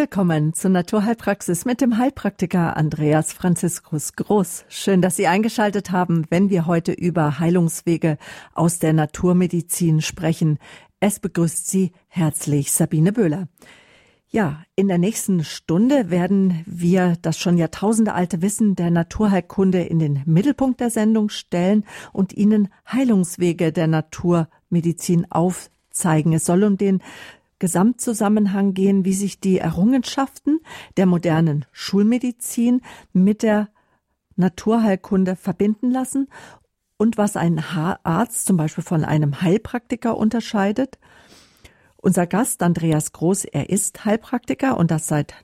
Willkommen zur Naturheilpraxis mit dem Heilpraktiker Andreas Franziskus Groß. Schön, dass Sie eingeschaltet haben, wenn wir heute über Heilungswege aus der Naturmedizin sprechen. Es begrüßt Sie herzlich Sabine Böhler. Ja, in der nächsten Stunde werden wir das schon jahrtausendealte Wissen der Naturheilkunde in den Mittelpunkt der Sendung stellen und Ihnen Heilungswege der Naturmedizin aufzeigen. Es soll um den Gesamtzusammenhang gehen, wie sich die Errungenschaften der modernen Schulmedizin mit der Naturheilkunde verbinden lassen und was einen Arzt zum Beispiel von einem Heilpraktiker unterscheidet. Unser Gast Andreas Groß, er ist Heilpraktiker und das seit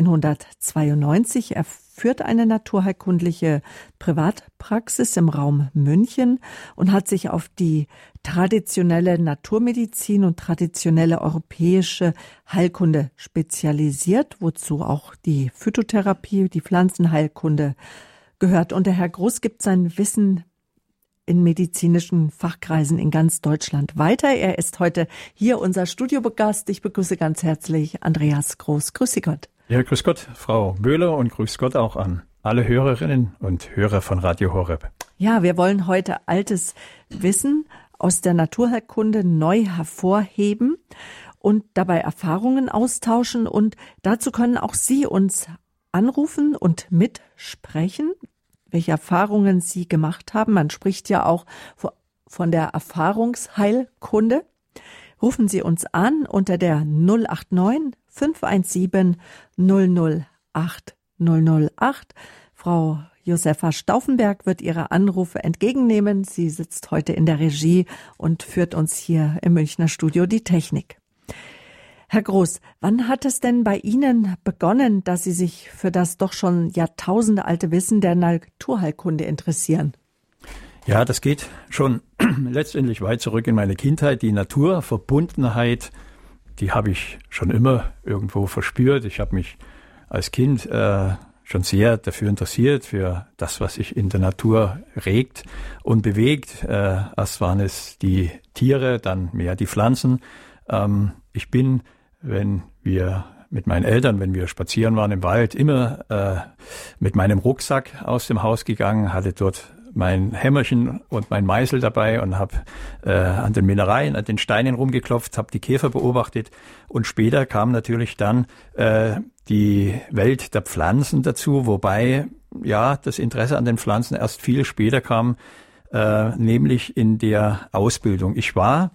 1992. Er führt eine naturheilkundliche Privatpraxis im Raum München und hat sich auf die traditionelle Naturmedizin und traditionelle europäische Heilkunde spezialisiert, wozu auch die Phytotherapie, die Pflanzenheilkunde gehört. Und der Herr Groß gibt sein Wissen in medizinischen Fachkreisen in ganz Deutschland weiter. Er ist heute hier unser Studiogast. Ich begrüße ganz herzlich Andreas Groß. Grüße Gott. Ja, grüß Gott, Frau Böhler, und grüß Gott auch an alle Hörerinnen und Hörer von Radio Horeb. Ja, wir wollen heute altes Wissen aus der Naturheilkunde neu hervorheben und dabei Erfahrungen austauschen. Und dazu können auch Sie uns anrufen und mitsprechen, welche Erfahrungen Sie gemacht haben. Man spricht ja auch von der Erfahrungsheilkunde. Rufen Sie uns an unter der 089 517 008 008. Frau Josefa Stauffenberg wird Ihre Anrufe entgegennehmen. Sie sitzt heute in der Regie und führt uns hier im Münchner Studio die Technik. Herr Groß, wann hat es denn bei Ihnen begonnen, dass Sie sich für das doch schon jahrtausendealte Wissen der Naturheilkunde interessieren? Ja, das geht schon letztendlich weit zurück in meine Kindheit. Die Naturverbundenheit, die habe ich schon immer irgendwo verspürt. Ich habe mich als Kind schon sehr dafür interessiert, für das, was sich in der Natur regt und bewegt. Erst waren es die Tiere, dann mehr die Pflanzen. Ich bin, wenn wir mit meinen Eltern, wenn wir spazieren waren im Wald, immer mit meinem Rucksack aus dem Haus gegangen, hatte dort mein Hämmerchen und mein Meißel dabei und habe an den Minereien, an den Steinen rumgeklopft, habe die Käfer beobachtet, und später kam natürlich dann die Welt der Pflanzen dazu, wobei ja das Interesse an den Pflanzen erst viel später kam, nämlich in der Ausbildung. Ich war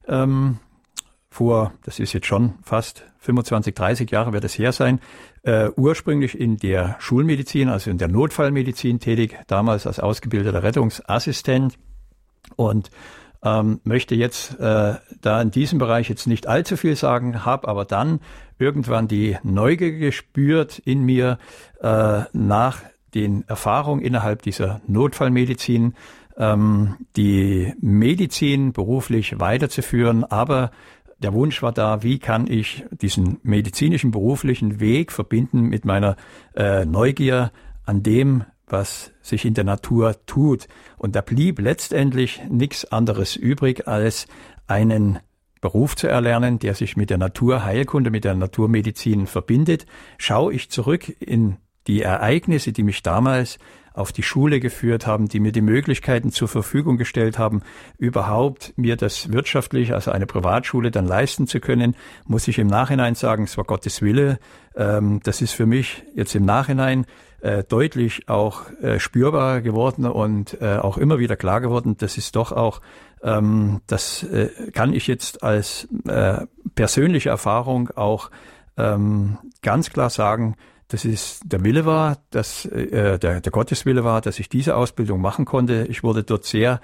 das ist jetzt schon fast 25, 30 Jahre wird es her sein, ursprünglich in der Schulmedizin, also in der Notfallmedizin tätig, damals als ausgebildeter Rettungsassistent, und möchte jetzt da in diesem Bereich jetzt nicht allzu viel sagen, habe aber dann irgendwann die Neugier gespürt in mir, nach den Erfahrungen innerhalb dieser Notfallmedizin, die Medizin beruflich weiterzuführen, aber der Wunsch war da, wie kann ich diesen medizinischen beruflichen Weg verbinden mit meiner Neugier an dem, was sich in der Natur tut. Und da blieb letztendlich nichts anderes übrig, als einen Beruf zu erlernen, der sich mit der Naturheilkunde, mit der Naturmedizin verbindet. Schaue ich zurück in die Ereignisse, die mich damals auf die Schule geführt haben, die mir die Möglichkeiten zur Verfügung gestellt haben, überhaupt mir das wirtschaftlich, also eine Privatschule, dann leisten zu können, muss ich im Nachhinein sagen, es war Gottes Wille. Das ist für mich jetzt im Nachhinein deutlich auch spürbar geworden und auch immer wieder klar geworden. Das ist doch auch, das kann ich jetzt als persönliche Erfahrung auch ganz klar sagen, dass es der Wille war, dass der Gotteswille war, dass ich diese Ausbildung machen konnte. Ich wurde dort sehr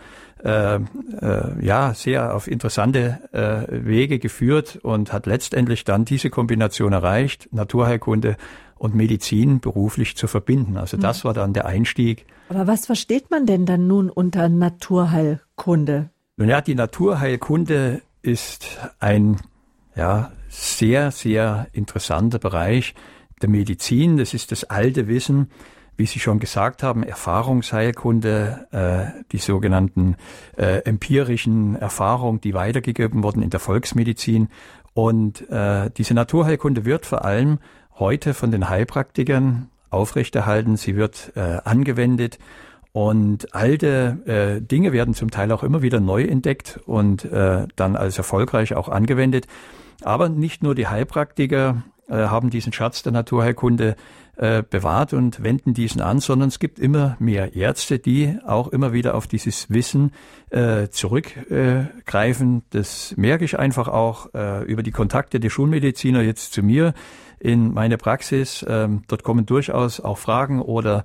auf interessante Wege geführt und hat letztendlich dann diese Kombination erreicht, Naturheilkunde und Medizin beruflich zu verbinden. Also das war dann der Einstieg. Aber was versteht man denn dann nun unter Naturheilkunde? Nun ja, die Naturheilkunde ist ein sehr, sehr interessanter Bereich der Medizin. Das ist das alte Wissen, wie Sie schon gesagt haben, Erfahrungsheilkunde, die sogenannten empirischen Erfahrungen, die weitergegeben wurden in der Volksmedizin. Und diese Naturheilkunde wird vor allem heute von den Heilpraktikern aufrechterhalten. Sie wird angewendet. Und alte Dinge werden zum Teil auch immer wieder neu entdeckt und dann als erfolgreich auch angewendet. Aber nicht nur die Heilpraktiker haben diesen Schatz der Naturheilkunde bewahrt und wenden diesen an, sondern es gibt immer mehr Ärzte, die auch immer wieder auf dieses Wissen zurückgreifen. Das merke ich einfach auch über die Kontakte der Schulmediziner jetzt zu mir in meine Praxis. Dort kommen durchaus auch Fragen oder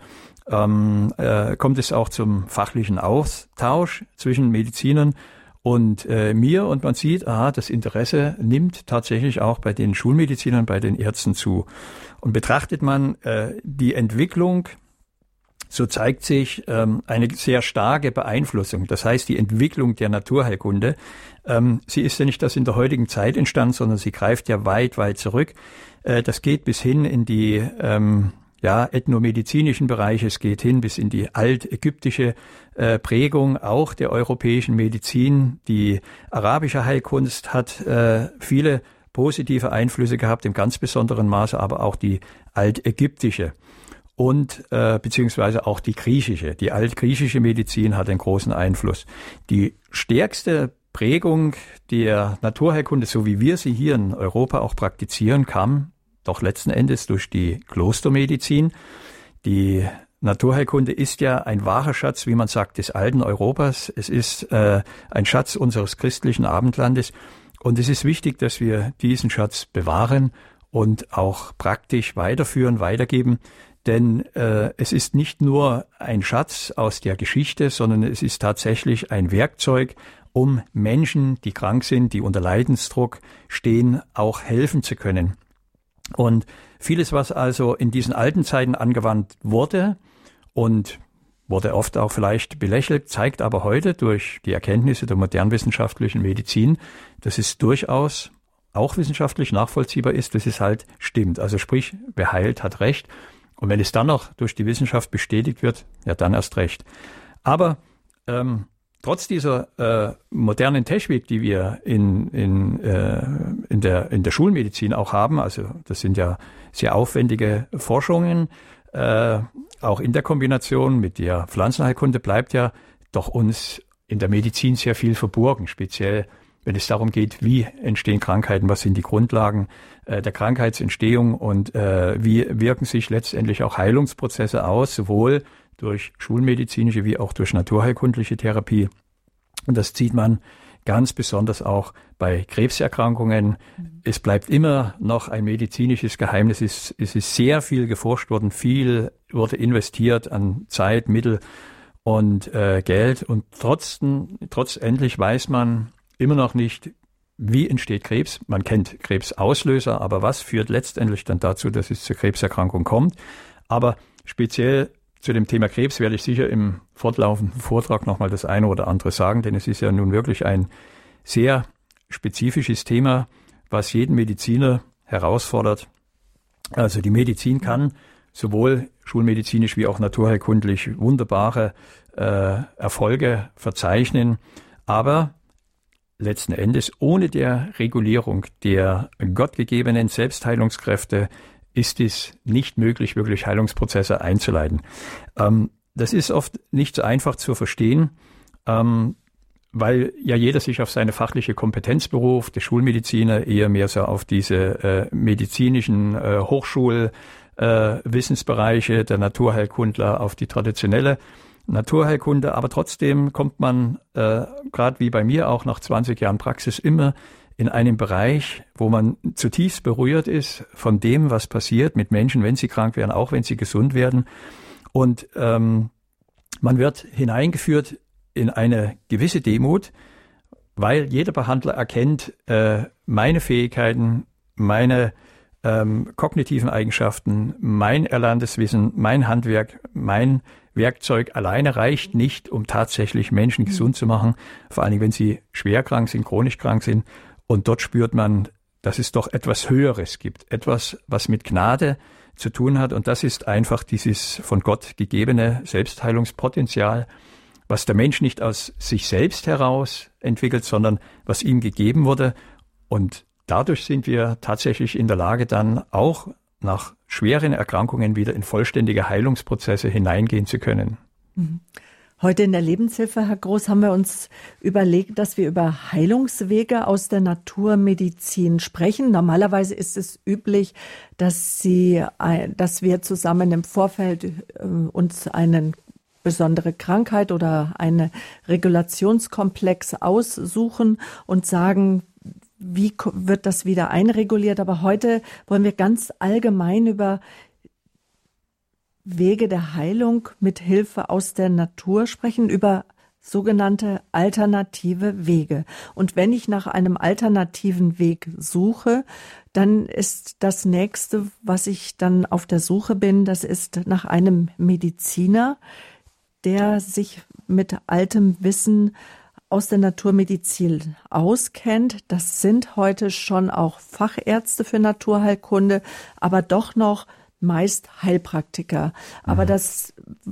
kommt es auch zum fachlichen Austausch zwischen Medizinern und mir, und man sieht, das Interesse nimmt tatsächlich auch bei den Schulmedizinern, bei den Ärzten zu. Und betrachtet man die Entwicklung, so zeigt sich eine sehr starke Beeinflussung. Das heißt, die Entwicklung der Naturheilkunde, sie ist ja nicht erst in der heutigen Zeit entstanden, sondern sie greift ja weit, weit zurück. Das geht bis hin in die ethnomedizinischen Bereiche, es geht hin bis in die altägyptische Prägung auch der europäischen Medizin. Die arabische Heilkunst hat viele positive Einflüsse gehabt, im ganz besonderen Maße aber auch die altägyptische und beziehungsweise auch die griechische. Die altgriechische Medizin hat einen großen Einfluss. Die stärkste Prägung der Naturheilkunde, so wie wir sie hier in Europa auch praktizieren, kam doch letzten Endes durch die Klostermedizin. Die Naturheilkunde ist ja ein wahrer Schatz, wie man sagt, des alten Europas. Es ist ein Schatz unseres christlichen Abendlandes. Und es ist wichtig, dass wir diesen Schatz bewahren und auch praktisch weiterführen, weitergeben. Denn es ist nicht nur ein Schatz aus der Geschichte, sondern es ist tatsächlich ein Werkzeug, um Menschen, die krank sind, die unter Leidensdruck stehen, auch helfen zu können. Und vieles, was also in diesen alten Zeiten angewandt wurde und wurde oft auch vielleicht belächelt, zeigt aber heute durch die Erkenntnisse der modernwissenschaftlichen Medizin, dass es durchaus auch wissenschaftlich nachvollziehbar ist, dass es halt stimmt. Also sprich, wer heilt, hat Recht. Und wenn es dann noch durch die Wissenschaft bestätigt wird, ja dann erst recht. Aber trotz dieser modernen Technik, die wir in der Schulmedizin auch haben, also das sind ja sehr aufwendige Forschungen, auch in der Kombination mit der Pflanzenheilkunde bleibt ja doch uns in der Medizin sehr viel verborgen, speziell wenn es darum geht, wie entstehen Krankheiten, was sind die Grundlagen der Krankheitsentstehung und wie wirken sich letztendlich auch Heilungsprozesse aus, sowohl durch schulmedizinische wie auch durch naturheilkundliche Therapie. Und das sieht man ganz besonders auch bei Krebserkrankungen. Es bleibt immer noch ein medizinisches Geheimnis. Es ist sehr viel geforscht worden, viel wurde investiert an Zeit, Mittel und Geld. Und trotzdem weiß man immer noch nicht, wie entsteht Krebs. Man kennt Krebsauslöser, aber was führt letztendlich dann dazu, dass es zur Krebserkrankung kommt? Aber speziell zu dem Thema Krebs werde ich sicher im fortlaufenden Vortrag nochmal das eine oder andere sagen, denn es ist ja nun wirklich ein sehr spezifisches Thema, was jeden Mediziner herausfordert. Also die Medizin kann sowohl schulmedizinisch wie auch naturheilkundlich wunderbare Erfolge verzeichnen, aber letzten Endes ohne der Regulierung der gottgegebenen Selbstheilungskräfte ist es nicht möglich, wirklich Heilungsprozesse einzuleiten. Das ist oft nicht so einfach zu verstehen, weil ja jeder sich auf seine fachliche Kompetenz beruft, der Schulmediziner eher mehr so auf diese medizinischen Hochschulwissensbereiche, der Naturheilkundler auf die traditionelle Naturheilkunde. Aber trotzdem kommt man, gerade wie bei mir auch nach 20 Jahren Praxis, immer in einem Bereich, wo man zutiefst berührt ist von dem, was passiert mit Menschen, wenn sie krank werden, auch wenn sie gesund werden. Und man wird hineingeführt in eine gewisse Demut, weil jeder Behandler erkennt, meine Fähigkeiten, meine kognitiven Eigenschaften, mein erlerntes Wissen, mein Handwerk, mein Werkzeug alleine reicht nicht, um tatsächlich Menschen gesund zu machen, vor allen Dingen, wenn sie schwer krank sind, chronisch krank sind. Und dort spürt man, dass es doch etwas Höheres gibt, etwas, was mit Gnade zu tun hat. Und das ist einfach dieses von Gott gegebene Selbstheilungspotenzial, was der Mensch nicht aus sich selbst heraus entwickelt, sondern was ihm gegeben wurde. Und dadurch sind wir tatsächlich in der Lage, dann auch nach schweren Erkrankungen wieder in vollständige Heilungsprozesse hineingehen zu können. Heute in der Lebenshilfe, Herr Groß, haben wir uns überlegt, dass wir über Heilungswege aus der Naturmedizin sprechen. Normalerweise ist es üblich, dass wir zusammen im Vorfeld uns eine besondere Krankheit oder einen Regulationskomplex aussuchen und sagen, wie wird das wieder einreguliert. Aber heute wollen wir ganz allgemein über Wege der Heilung mit Hilfe aus der Natur sprechen, über sogenannte alternative Wege. Und wenn ich nach einem alternativen Weg suche, dann ist das nächste, was ich dann auf der Suche bin, das ist nach einem Mediziner, der sich mit altem Wissen aus der Naturmedizin auskennt. Das sind heute schon auch Fachärzte für Naturheilkunde, aber doch noch meist Heilpraktiker. Aber das,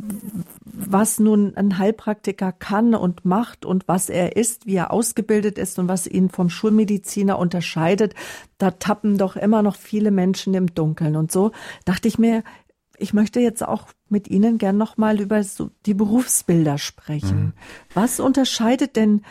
was nun ein Heilpraktiker kann und macht und was er ist, wie er ausgebildet ist und was ihn vom Schulmediziner unterscheidet, da tappen doch immer noch viele Menschen im Dunkeln. Und so dachte ich mir, ich möchte jetzt auch mit Ihnen gern noch mal über so die Berufsbilder sprechen. Was unterscheidet denn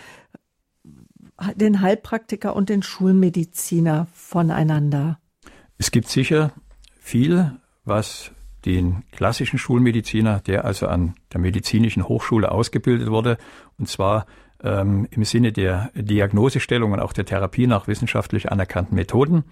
den Heilpraktiker und den Schulmediziner voneinander? Es gibt sicher viel, was den klassischen Schulmediziner, der also an der medizinischen Hochschule ausgebildet wurde, und zwar im Sinne der Diagnosestellung und auch der Therapie nach wissenschaftlich anerkannten Methoden.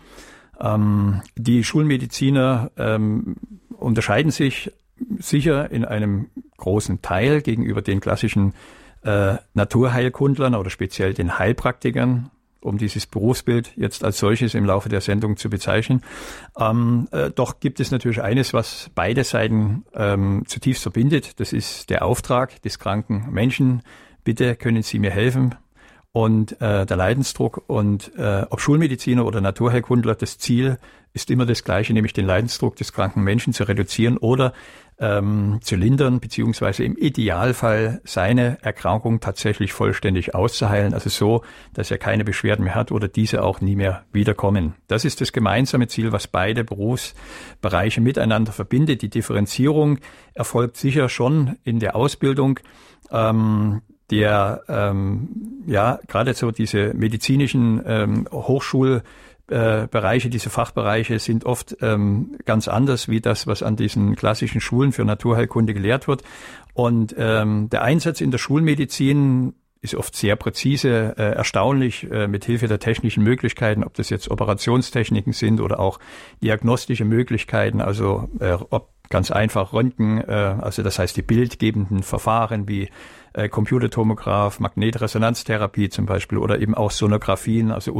Die Schulmediziner unterscheiden sich sicher in einem großen Teil gegenüber den klassischen Naturheilkundlern oder speziell den Heilpraktikern, um dieses Berufsbild jetzt als solches im Laufe der Sendung zu bezeichnen. Doch gibt es natürlich eines, was beide Seiten zutiefst verbindet. Das ist der Auftrag des kranken Menschen. Bitte können Sie mir helfen. Und der Leidensdruck. Und ob Schulmediziner oder Naturheilkundler, das Ziel ist immer das gleiche, nämlich den Leidensdruck des kranken Menschen zu reduzieren oder zu lindern, beziehungsweise im Idealfall seine Erkrankung tatsächlich vollständig auszuheilen, also so, dass er keine Beschwerden mehr hat oder diese auch nie mehr wiederkommen. Das ist das gemeinsame Ziel, was beide Berufsbereiche miteinander verbindet. Die Differenzierung erfolgt sicher schon in der Ausbildung. Gerade so diese medizinischen Hochschulbereiche, diese Fachbereiche sind oft ganz anders wie das, was an diesen klassischen Schulen für Naturheilkunde gelehrt wird. Und der Einsatz in der Schulmedizin ist oft sehr präzise, erstaunlich, mit Hilfe der technischen Möglichkeiten, ob das jetzt Operationstechniken sind oder auch diagnostische Möglichkeiten, also ob ganz einfach Röntgen, also das heißt die bildgebenden Verfahren wie Computertomograph, Magnetresonanztherapie zum Beispiel oder eben auch Sonographien, also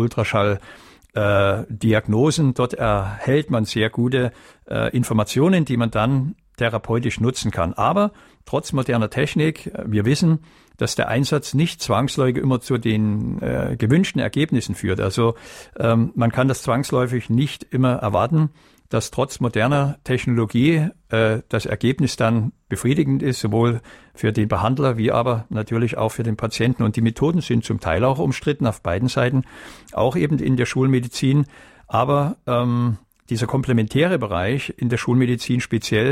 Ultraschall-Diagnosen. Dort erhält man sehr gute Informationen, die man dann therapeutisch nutzen kann. Aber trotz moderner Technik, wir wissen, dass der Einsatz nicht zwangsläufig immer zu den gewünschten Ergebnissen führt. Also man kann das zwangsläufig nicht immer erwarten, dass trotz moderner Technologie das Ergebnis dann befriedigend ist, sowohl für den Behandler wie aber natürlich auch für den Patienten. Und die Methoden sind zum Teil auch umstritten auf beiden Seiten, auch eben in der Schulmedizin. Aber dieser komplementäre Bereich in der Schulmedizin speziell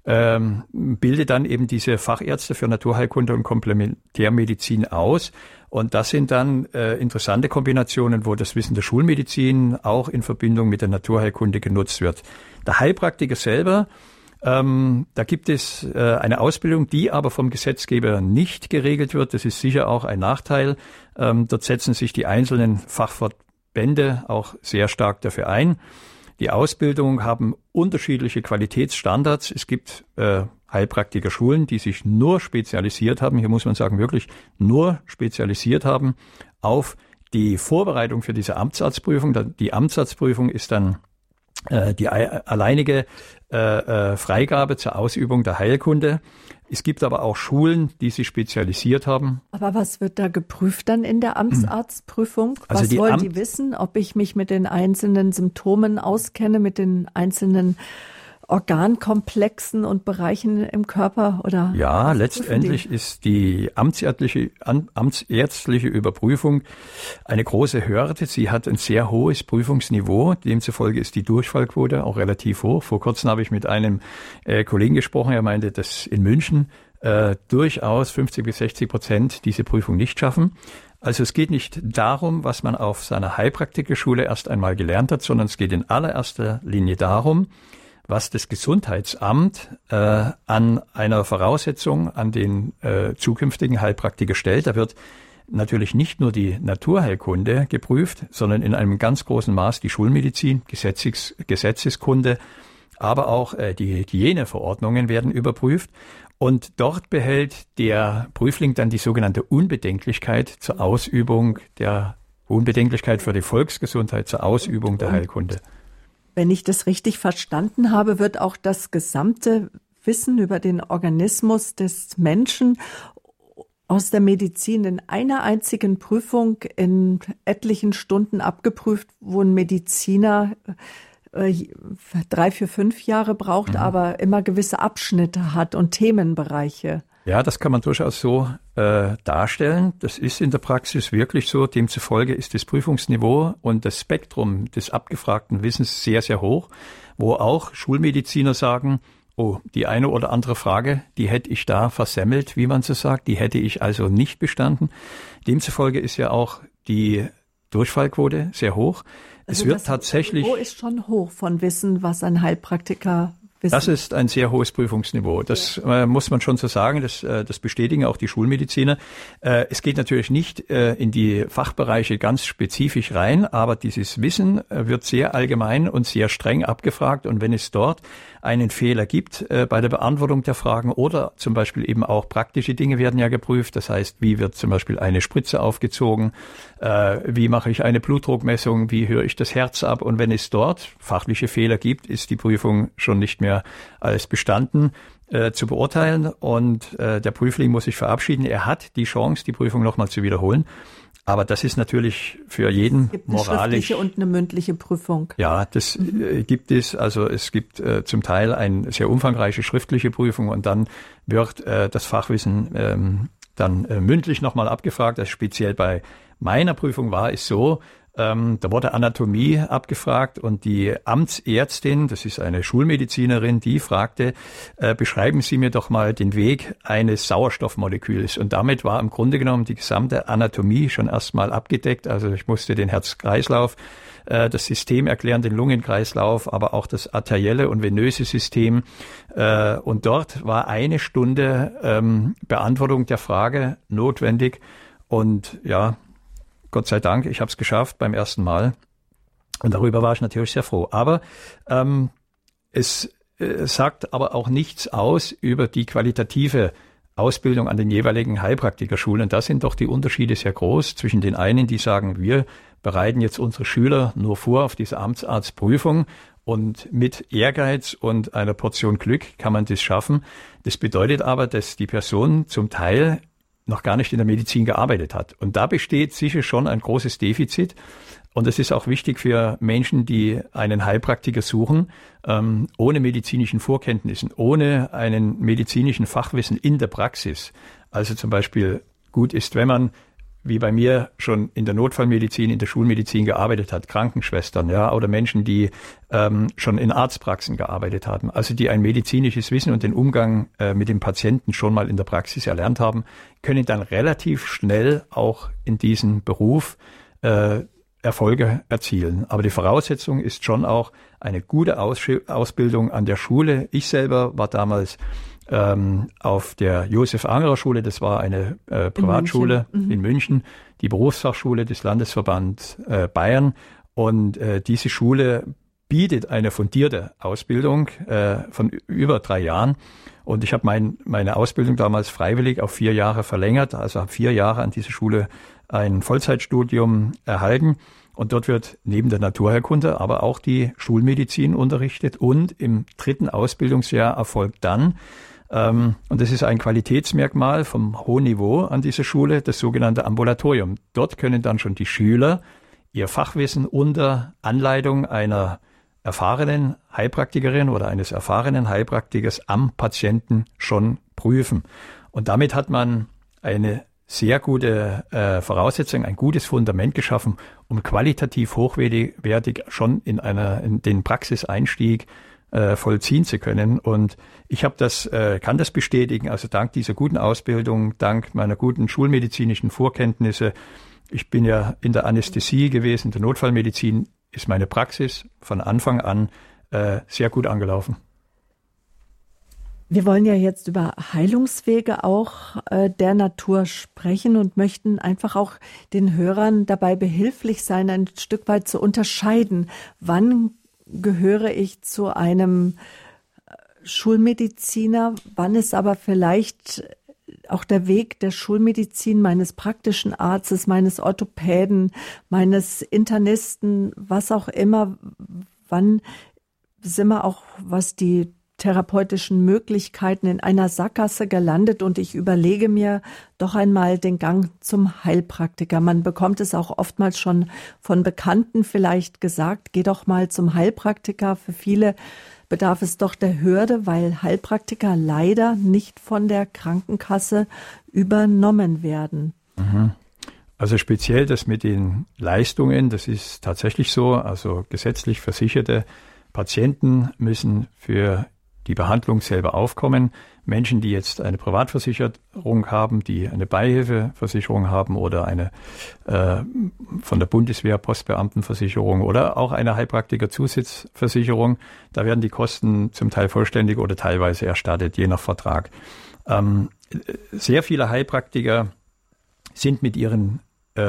bildet dann eben diese Fachärzte für Naturheilkunde und Komplementärmedizin aus. Und das sind dann interessante Kombinationen, wo das Wissen der Schulmedizin auch in Verbindung mit der Naturheilkunde genutzt wird. Der Heilpraktiker selber, da gibt es eine Ausbildung, die aber vom Gesetzgeber nicht geregelt wird. Das ist sicher auch ein Nachteil. Dort setzen sich die einzelnen Fachverbände auch sehr stark dafür ein. Die Ausbildungen haben unterschiedliche Qualitätsstandards. Es gibt Heilpraktikerschulen, die sich nur spezialisiert haben, hier muss man sagen wirklich nur spezialisiert haben auf die Vorbereitung für diese Amtsarztprüfung. Die Amtsarztprüfung ist dann die alleinige Freigabe zur Ausübung der Heilkunde. Es gibt aber auch Schulen, die sich spezialisiert haben. Aber was wird da geprüft dann in der Amtsarztprüfung? Was Also wollen die wissen? Ob ich mich mit den einzelnen Symptomen auskenne, mit den einzelnen Organkomplexen und Bereichen im Körper oder? Ja, letztendlich ist die amtsärztliche Überprüfung eine große Hürde. Sie hat ein sehr hohes Prüfungsniveau. Demzufolge ist die Durchfallquote auch relativ hoch. Vor kurzem habe ich mit einem Kollegen gesprochen. Er meinte, dass in München durchaus 50-60% diese Prüfung nicht schaffen. Also es geht nicht darum, was man auf seiner Heilpraktikerschule erst einmal gelernt hat, sondern es geht in allererster Linie darum, was das Gesundheitsamt an einer Voraussetzung an den zukünftigen Heilpraktiker stellt. Da wird natürlich nicht nur die Naturheilkunde geprüft, sondern in einem ganz großen Maß die Schulmedizin, Gesetzeskunde, aber auch die Hygieneverordnungen werden überprüft. Und dort behält der Prüfling dann die sogenannte Unbedenklichkeit zur Ausübung der Unbedenklichkeit für die Volksgesundheit zur Ausübung der Heilkunde. Wenn ich das richtig verstanden habe, wird auch das gesamte Wissen über den Organismus des Menschen aus der Medizin in einer einzigen Prüfung in etlichen Stunden abgeprüft, wo ein Mediziner 3, 4, 5 Jahre braucht, aber immer gewisse Abschnitte hat und Themenbereiche. Ja, das kann man durchaus so darstellen. Das ist in der Praxis wirklich so. Demzufolge ist das Prüfungsniveau und das Spektrum des abgefragten Wissens sehr, sehr hoch, wo auch Schulmediziner sagen, oh, die eine oder andere Frage, die hätte ich da versemmelt, wie man so sagt, die hätte ich also nicht bestanden. Demzufolge ist ja auch die Durchfallquote sehr hoch. Also es wird tatsächlich. Das Niveau ist schon hoch von Wissen, was ein Heilpraktiker wissen. Das ist ein sehr hohes Prüfungsniveau. Das muss man schon so sagen. Das bestätigen auch die Schulmediziner. Es geht natürlich nicht in die Fachbereiche ganz spezifisch rein, aber dieses Wissen wird sehr allgemein und sehr streng abgefragt. Und wenn es dort einen Fehler gibt bei der Beantwortung der Fragen oder zum Beispiel eben auch praktische Dinge werden ja geprüft. Das heißt, wie wird zum Beispiel eine Spritze aufgezogen? Wie mache ich eine Blutdruckmessung? Wie höre ich das Herz ab? Und wenn es dort fachliche Fehler gibt, ist die Prüfung schon nicht mehr als bestanden zu beurteilen. Und der Prüfling muss sich verabschieden. Er hat die Chance, die Prüfung nochmal zu wiederholen. Aber das ist natürlich für jeden moralisch. Es gibt eine schriftliche und eine mündliche Prüfung. Ja, das gibt es. Also es gibt zum Teil eine sehr umfangreiche schriftliche Prüfung und dann wird das Fachwissen dann mündlich nochmal abgefragt. Also speziell bei meiner Prüfung war es so, da wurde Anatomie abgefragt und die Amtsärztin, das ist eine Schulmedizinerin, die fragte, beschreiben Sie mir doch mal den Weg eines Sauerstoffmoleküls. Und damit war im Grunde genommen die gesamte Anatomie schon erstmal abgedeckt. Also ich musste den Herz-Kreislauf, das System erklären, den Lungenkreislauf, aber auch das arterielle und venöse System. Und dort war 1 Stunde Beantwortung der Frage notwendig. Und ja, Gott sei Dank, ich habe es geschafft beim ersten Mal. Und darüber war ich natürlich sehr froh. Aber es sagt aber auch nichts aus über die qualitative Ausbildung an den jeweiligen Heilpraktikerschulen. Und da sind doch die Unterschiede sehr groß zwischen den einen, die sagen, wir bereiten jetzt unsere Schüler nur vor auf diese Amtsarztprüfung und mit Ehrgeiz und einer Portion Glück kann man das schaffen. Das bedeutet aber, dass die Person zum Teil noch gar nicht in der Medizin gearbeitet hat. Und da besteht sicher schon ein großes Defizit. Und es ist auch wichtig für Menschen, die einen Heilpraktiker suchen, ohne medizinischen Vorkenntnissen, ohne einen medizinischen Fachwissen in der Praxis. Also zum Beispiel gut ist, wenn man, wie bei mir, schon in der Notfallmedizin, in der Schulmedizin gearbeitet hat, Krankenschwestern, ja, oder Menschen, die schon in Arztpraxen gearbeitet haben, also die ein medizinisches Wissen und den Umgang mit dem Patienten schon mal in der Praxis erlernt haben, können dann relativ schnell auch in diesem Beruf Erfolge erzielen. Aber die Voraussetzung ist schon auch eine gute Ausbildung an der Schule. Ich selber war damals auf der Josef-Angerer-Schule, das war eine Privatschule in München, die Berufsfachschule des Landesverbands Bayern. Und diese Schule bietet eine fundierte Ausbildung von über 3 Jahren. Und ich habe meine Ausbildung damals freiwillig auf 4 Jahre verlängert, also habe 4 Jahre an dieser Schule ein Vollzeitstudium erhalten. Und dort wird neben der Naturheilkunde aber auch die Schulmedizin unterrichtet. Und im 3. Ausbildungsjahr erfolgt dann, und das ist ein Qualitätsmerkmal vom hohen Niveau an dieser Schule, das sogenannte Ambulatorium. Dort können dann schon die Schüler ihr Fachwissen unter Anleitung einer erfahrenen Heilpraktikerin oder eines erfahrenen Heilpraktikers am Patienten schon prüfen. Und damit hat man eine sehr gute Voraussetzung, ein gutes Fundament geschaffen, um qualitativ hochwertig schon in den Praxiseinstieg vollziehen zu können. Und ich habe kann das bestätigen, also dank dieser guten Ausbildung, dank meiner guten schulmedizinischen Vorkenntnisse. Ich bin ja in der Anästhesie gewesen, in der Notfallmedizin ist meine Praxis von Anfang an sehr gut angelaufen. Wir wollen ja jetzt über Heilungswege auch der Natur sprechen und möchten einfach auch den Hörern dabei behilflich sein, ein Stück weit zu unterscheiden, wann gehöre ich zu einem Schulmediziner, wann ist aber vielleicht auch der Weg der Schulmedizin meines praktischen Arztes, meines Orthopäden, meines Internisten, was auch immer, wann sind wir auch, was die therapeutischen Möglichkeiten in einer Sackgasse gelandet und ich überlege mir doch einmal den Gang zum Heilpraktiker. Man bekommt es auch oftmals schon von Bekannten vielleicht gesagt, geh doch mal zum Heilpraktiker. Für viele bedarf es doch der Hürde, weil Heilpraktiker leider nicht von der Krankenkasse übernommen werden. Also speziell das mit den Leistungen, das ist tatsächlich so. Also gesetzlich versicherte Patienten müssen für die Behandlung selber aufkommen. Menschen, die jetzt eine Privatversicherung haben, die eine Beihilfeversicherung haben oder eine von der Bundeswehr Postbeamtenversicherung oder auch eine Heilpraktiker-Zusatzversicherung, da werden die Kosten zum Teil vollständig oder teilweise erstattet, je nach Vertrag. Sehr viele Heilpraktiker sind mit ihrem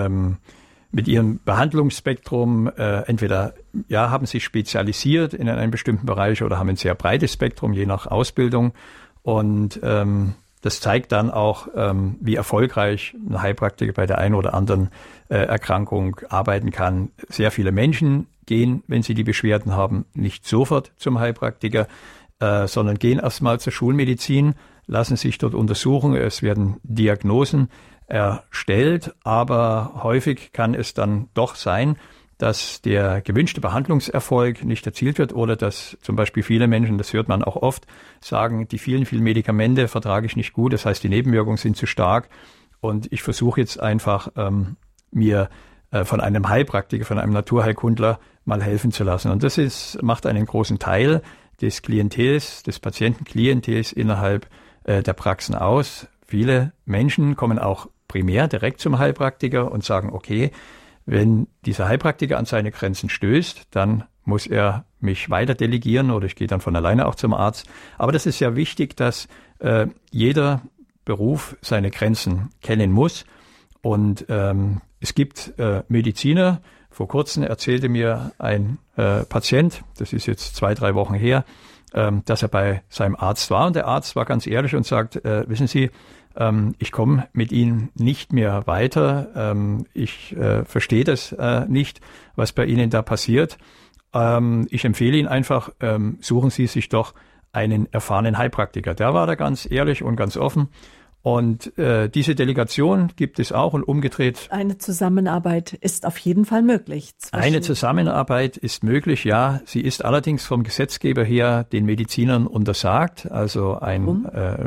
Behandlungsspektrum entweder haben sich spezialisiert in einem bestimmten Bereich oder haben ein sehr breites Spektrum, je nach Ausbildung. Und das zeigt dann auch, wie erfolgreich ein Heilpraktiker bei der einen oder anderen Erkrankung arbeiten kann. Sehr viele Menschen gehen, wenn sie die Beschwerden haben, nicht sofort zum Heilpraktiker, sondern gehen erstmal zur Schulmedizin, lassen sich dort untersuchen. Es werden Diagnosen erstellt, aber häufig kann es dann doch sein, dass der gewünschte Behandlungserfolg nicht erzielt wird oder dass zum Beispiel viele Menschen, das hört man auch oft, sagen, die vielen Medikamente vertrage ich nicht gut, das heißt, die Nebenwirkungen sind zu stark und ich versuche jetzt einfach, mir von einem Heilpraktiker, von einem Naturheilkundler mal helfen zu lassen. Und das macht einen großen Teil des Klientels, des Patientenklientels innerhalb der Praxen aus. Viele Menschen kommen auch primär direkt zum Heilpraktiker und sagen, okay, wenn dieser Heilpraktiker an seine Grenzen stößt, dann muss er mich weiter delegieren oder ich gehe dann von alleine auch zum Arzt. Aber das ist ja wichtig, dass jeder Beruf seine Grenzen kennen muss. Und es gibt Mediziner. Vor kurzem erzählte mir ein Patient, das ist jetzt 2-3 Wochen her, dass er bei seinem Arzt war. Und der Arzt war ganz ehrlich und sagt, wissen Sie, ich komme mit Ihnen nicht mehr weiter. Ich verstehe das nicht, was bei Ihnen da passiert. Ich empfehle Ihnen einfach, suchen Sie sich doch einen erfahrenen Heilpraktiker. Der war da ganz ehrlich und ganz offen. Und diese Delegation gibt es auch und umgedreht. Eine Zusammenarbeit ist auf jeden Fall möglich. Eine Zusammenarbeit ist möglich, ja. Sie ist allerdings vom Gesetzgeber her den Medizinern untersagt. Also ein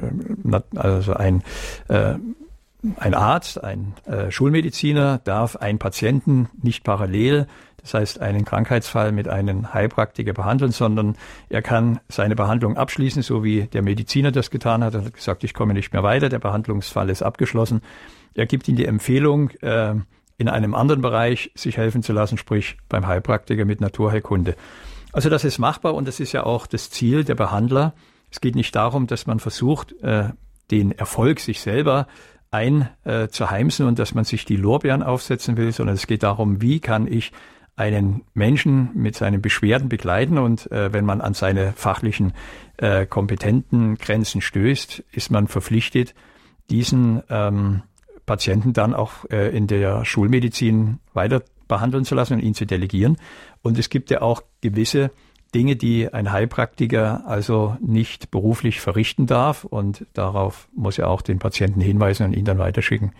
Arzt, ein Schulmediziner darf einen Patienten nicht parallel, das heißt einen Krankheitsfall mit einem Heilpraktiker behandeln, sondern er kann seine Behandlung abschließen, so wie der Mediziner das getan hat. Er hat gesagt, ich komme nicht mehr weiter, der Behandlungsfall ist abgeschlossen. Er gibt ihm die Empfehlung, in einem anderen Bereich sich helfen zu lassen, sprich beim Heilpraktiker mit Naturheilkunde. Also das ist machbar und das ist ja auch das Ziel der Behandler. Es geht nicht darum, dass man versucht, den Erfolg sich selber einzuheimsen und dass man sich die Lorbeeren aufsetzen will, sondern es geht darum, wie kann ich einen Menschen mit seinen Beschwerden begleiten und wenn man an seine fachlichen, kompetenten Grenzen stößt, ist man verpflichtet, diesen Patienten dann auch in der Schulmedizin weiter behandeln zu lassen und ihn zu delegieren. Und es gibt ja auch gewisse Dinge, die ein Heilpraktiker also nicht beruflich verrichten darf und darauf muss er auch den Patienten hinweisen und ihn dann weiterschicken.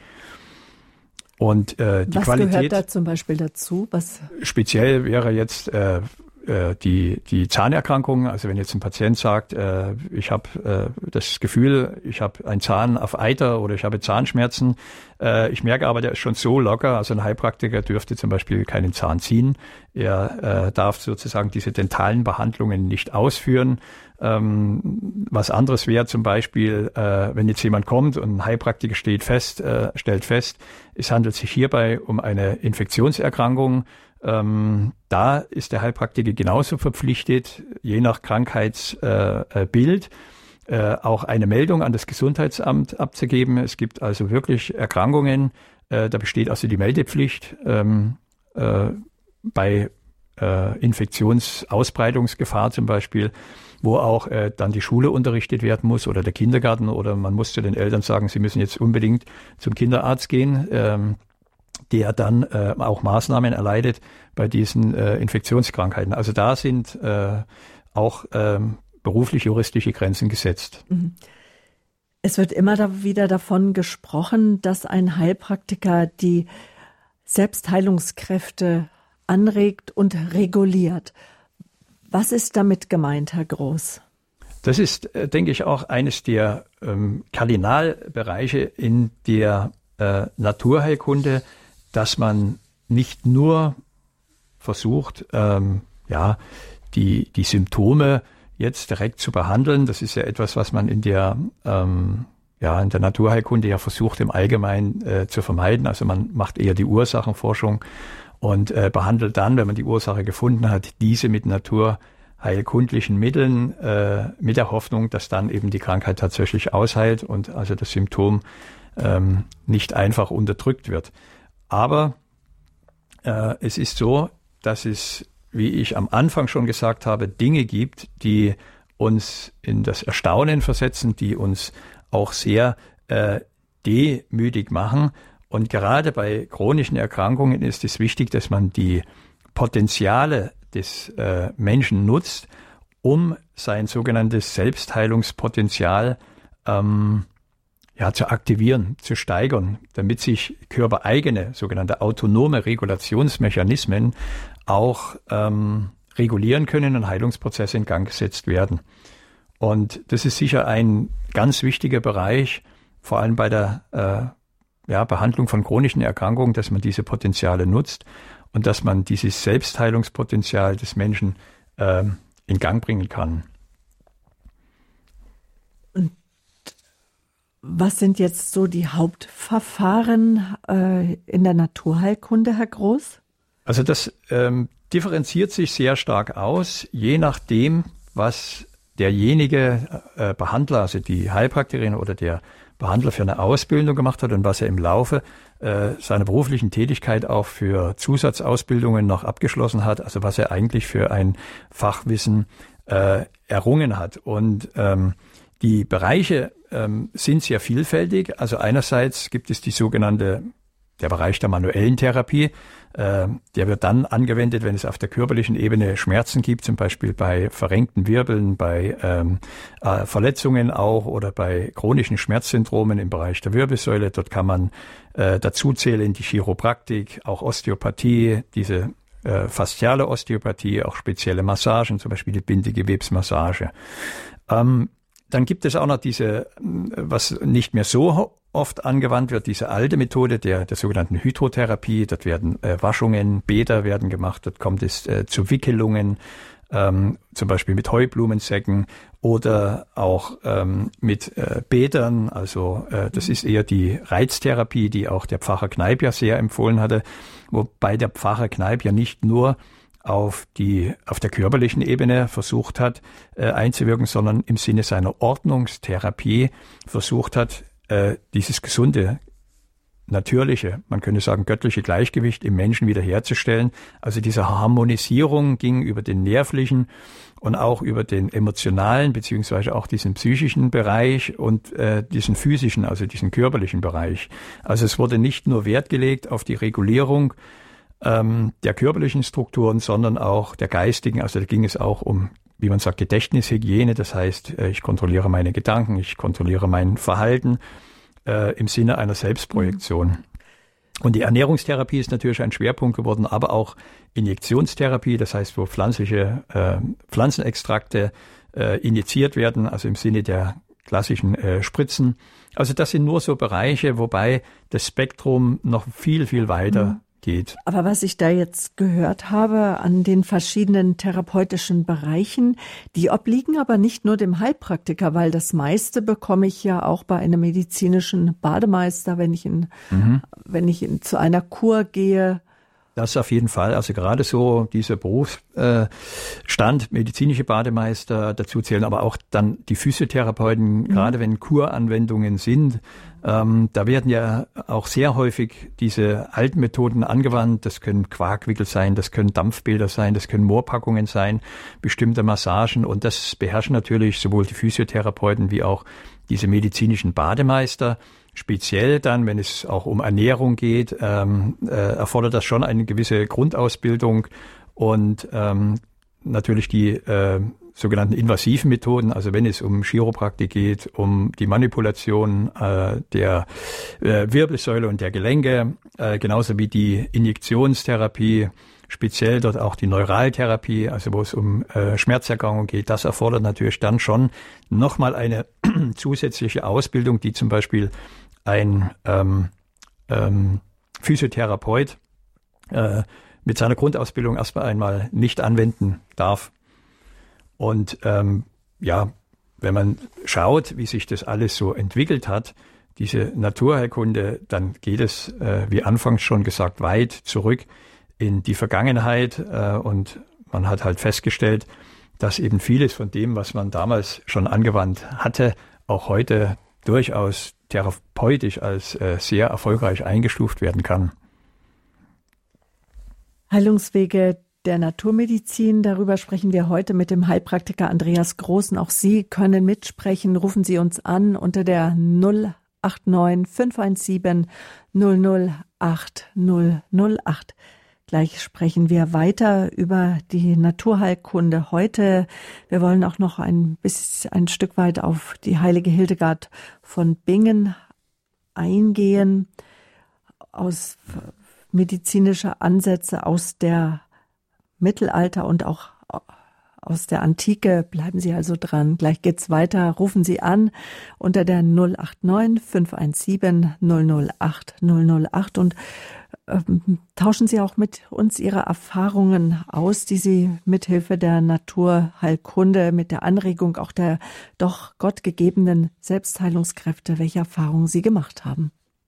Und die was Qualität gehört da zum Beispiel dazu? Was? Speziell wäre jetzt die Zahnerkrankungen, also wenn jetzt ein Patient sagt, ich habe das Gefühl, ich habe einen Zahn auf Eiter oder ich habe Zahnschmerzen, ich merke aber, der ist schon so locker, also ein Heilpraktiker dürfte zum Beispiel keinen Zahn ziehen, er darf sozusagen diese dentalen Behandlungen nicht ausführen. Was anderes wäre zum Beispiel, wenn jetzt jemand kommt und ein Heilpraktiker stellt fest, es handelt sich hierbei um eine Infektionserkrankung. Da ist der Heilpraktiker genauso verpflichtet, je nach Krankheitsbild, auch eine Meldung an das Gesundheitsamt abzugeben. Es gibt also wirklich Erkrankungen, da besteht also die Meldepflicht bei Infektionsausbreitungsgefahr zum Beispiel, wo auch dann die Schule unterrichtet werden muss oder der Kindergarten oder man muss zu den Eltern sagen, sie müssen jetzt unbedingt zum Kinderarzt gehen, der dann auch Maßnahmen erleidet bei diesen Infektionskrankheiten. Also da sind auch beruflich-juristische Grenzen gesetzt. Es wird immer wieder davon gesprochen, dass ein Heilpraktiker die Selbstheilungskräfte anregt und reguliert. Was ist damit gemeint, Herr Groß? Das ist, denke ich, auch eines der Kardinalbereiche in der Naturheilkunde, dass man nicht nur versucht, die Symptome jetzt direkt zu behandeln. Das ist ja etwas, was man in der Naturheilkunde ja versucht im Allgemeinen zu vermeiden. Also man macht eher die Ursachenforschung und behandelt dann, wenn man die Ursache gefunden hat, diese mit naturheilkundlichen Mitteln, mit der Hoffnung, dass dann eben die Krankheit tatsächlich ausheilt und also das Symptom nicht einfach unterdrückt wird. Aber es ist so, dass es, wie ich am Anfang schon gesagt habe, Dinge gibt, die uns in das Erstaunen versetzen, die uns auch sehr demütig machen. Und gerade bei chronischen Erkrankungen ist es wichtig, dass man die Potenziale des Menschen nutzt, um sein sogenanntes Selbstheilungspotenzial zu aktivieren, zu steigern, damit sich körpereigene, sogenannte autonome Regulationsmechanismen auch regulieren können und Heilungsprozesse in Gang gesetzt werden. Und das ist sicher ein ganz wichtiger Bereich, vor allem bei der Behandlung von chronischen Erkrankungen, dass man diese Potenziale nutzt und dass man dieses Selbstheilungspotenzial des Menschen in Gang bringen kann. Und was sind jetzt so die Hauptverfahren in der Naturheilkunde, Herr Groß? Also das differenziert sich sehr stark aus, je nachdem, was derjenige Behandler, also die Heilpraktikerin oder der Behandler für eine Ausbildung gemacht hat und was er im Laufe seiner beruflichen Tätigkeit auch für Zusatzausbildungen noch abgeschlossen hat, also was er eigentlich für ein Fachwissen errungen hat. Und die Bereiche sind sehr vielfältig. Also einerseits gibt es der Bereich der manuellen Therapie. Der wird dann angewendet, wenn es auf der körperlichen Ebene Schmerzen gibt, zum Beispiel bei verrenkten Wirbeln, bei Verletzungen auch oder bei chronischen Schmerzsyndromen im Bereich der Wirbelsäule. Dort kann man dazu zählen die Chiropraktik, auch Osteopathie, diese fasziale Osteopathie, auch spezielle Massagen, zum Beispiel die Bindegewebsmassage. Dann gibt es auch noch diese, was nicht mehr so oft angewandt wird, diese alte Methode der sogenannten Hydrotherapie. Dort werden Waschungen, Bäder werden gemacht, dort kommt es zu Wickelungen, zum Beispiel mit Heublumensäcken oder auch mit Bädern. Also das ist eher die Reiztherapie, die auch der Pfarrer Kneipp ja sehr empfohlen hatte, wobei der Pfarrer Kneipp ja nicht nur auf der körperlichen Ebene versucht hat einzuwirken, sondern im Sinne seiner Ordnungstherapie versucht hat, dieses gesunde, natürliche, man könnte sagen göttliche Gleichgewicht im Menschen wiederherzustellen. Also diese Harmonisierung ging über den nervlichen und auch über den emotionalen beziehungsweise auch diesen psychischen Bereich und diesen physischen, also diesen körperlichen Bereich. Also es wurde nicht nur Wert gelegt auf die Regulierung der körperlichen Strukturen, sondern auch der geistigen. Also da ging es auch um, wie man sagt, Gedächtnishygiene. Das heißt, ich kontrolliere meine Gedanken, ich kontrolliere mein Verhalten im Sinne einer Selbstprojektion. Und die Ernährungstherapie ist natürlich ein Schwerpunkt geworden, aber auch Injektionstherapie, das heißt, wo pflanzliche Pflanzenextrakte injiziert werden, also im Sinne der klassischen Spritzen. Also das sind nur so Bereiche, wobei das Spektrum noch viel, viel weiter geht. Aber was ich da jetzt gehört habe an den verschiedenen therapeutischen Bereichen, die obliegen aber nicht nur dem Heilpraktiker, weil das meiste bekomme ich ja auch bei einem medizinischen Bademeister, wenn ich zu einer Kur gehe. Das auf jeden Fall. Also gerade so dieser Berufsstand, medizinische Bademeister, dazu zählen aber auch dann die Physiotherapeuten, gerade wenn Kuranwendungen sind. Da werden ja auch sehr häufig diese alten Methoden angewandt. Das können Quarkwickel sein, das können Dampfbäder sein, das können Moorpackungen sein, bestimmte Massagen. Und das beherrschen natürlich sowohl die Physiotherapeuten wie auch diese medizinischen Bademeister. Speziell dann, wenn es auch um Ernährung geht, erfordert das schon eine gewisse Grundausbildung und natürlich die sogenannten invasiven Methoden, also wenn es um Chiropraktik geht, um die Manipulation der Wirbelsäule und der Gelenke, genauso wie die Injektionstherapie, speziell dort auch die Neuraltherapie, also wo es um Schmerzerkrankungen geht, das erfordert natürlich dann schon nochmal eine zusätzliche Ausbildung, die zum Beispiel ein Physiotherapeut mit seiner Grundausbildung erstmal einmal nicht anwenden darf. Und wenn man schaut, wie sich das alles so entwickelt hat, diese Naturheilkunde, dann geht es, wie anfangs schon gesagt, weit zurück in die Vergangenheit. Und man hat halt festgestellt, dass eben vieles von dem, was man damals schon angewandt hatte, auch heute durchaus therapeutisch als sehr erfolgreich eingestuft werden kann. Heilungswege der Naturmedizin, darüber sprechen wir heute mit dem Heilpraktiker Andreas Groß. Und auch Sie können mitsprechen. Rufen Sie uns an unter der 089 517 008 008. Gleich sprechen wir weiter über die Naturheilkunde heute. Wir wollen auch noch ein Stück weit auf die heilige Hildegard von Bingen eingehen, aus medizinischer Ansätze aus der Mittelalter und auch aus der Antike. Bleiben Sie also dran. Gleich geht's weiter. Rufen Sie an unter der 089 517 008 008 und tauschen Sie auch mit uns Ihre Erfahrungen aus, die Sie mithilfe der Naturheilkunde, mit der Anregung auch der doch gottgegebenen Selbstheilungskräfte, welche Erfahrungen Sie gemacht haben.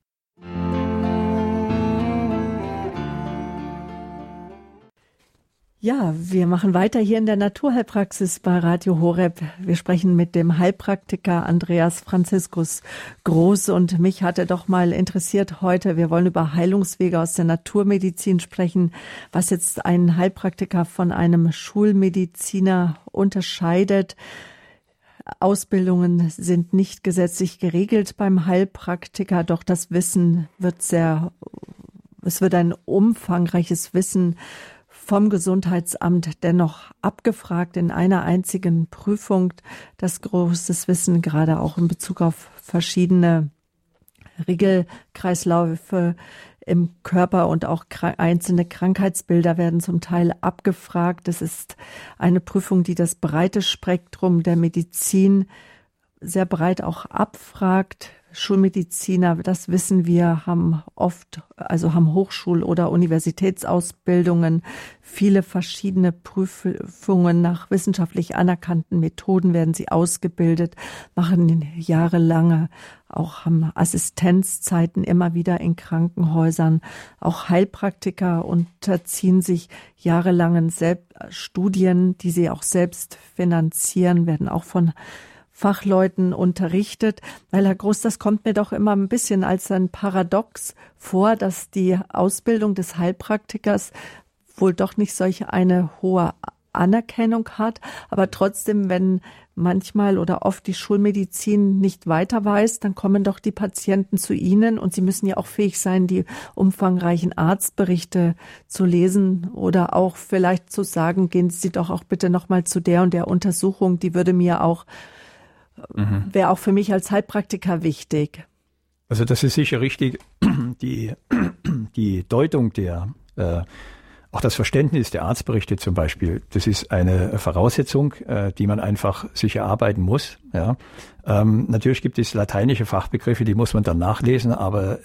Ja, wir machen weiter hier in der Naturheilpraxis bei Radio Horeb. Wir sprechen mit dem Heilpraktiker Andreas Franziskus Groß und mich hatte doch mal interessiert heute, wir wollen über Heilungswege aus der Naturmedizin sprechen, was jetzt einen Heilpraktiker von einem Schulmediziner unterscheidet. Ausbildungen sind nicht gesetzlich geregelt beim Heilpraktiker, doch das Wissen es wird ein umfangreiches Wissen vom Gesundheitsamt dennoch abgefragt in einer einzigen Prüfung. Das großes Wissen, gerade auch in Bezug auf verschiedene Regelkreisläufe im Körper und auch einzelne Krankheitsbilder werden zum Teil abgefragt. Es ist eine Prüfung, die das breite Spektrum der Medizin sehr breit auch abfragt. Schulmediziner, das wissen wir, haben Hochschul- oder Universitätsausbildungen, viele verschiedene Prüfungen nach wissenschaftlich anerkannten Methoden werden sie ausgebildet, machen jahrelange, haben Assistenzzeiten immer wieder in Krankenhäusern. Auch Heilpraktiker unterziehen sich jahrelangen Studien, die sie auch selbst finanzieren, werden auch von Fachleuten unterrichtet, weil Herr Groß, das kommt mir doch immer ein bisschen als ein Paradox vor, dass die Ausbildung des Heilpraktikers wohl doch nicht solch eine hohe Anerkennung hat, aber trotzdem, wenn manchmal oder oft die Schulmedizin nicht weiter weiß, dann kommen doch die Patienten zu Ihnen und Sie müssen ja auch fähig sein, die umfangreichen Arztberichte zu lesen oder auch vielleicht zu sagen, gehen Sie doch auch bitte nochmal zu der und der Untersuchung, die wäre auch für mich als Heilpraktiker wichtig. Also das ist sicher richtig. Die Deutung auch das Verständnis der Arztberichte zum Beispiel, das ist eine Voraussetzung, die man einfach sich erarbeiten muss. Ja. Natürlich gibt es lateinische Fachbegriffe, die muss man dann nachlesen, aber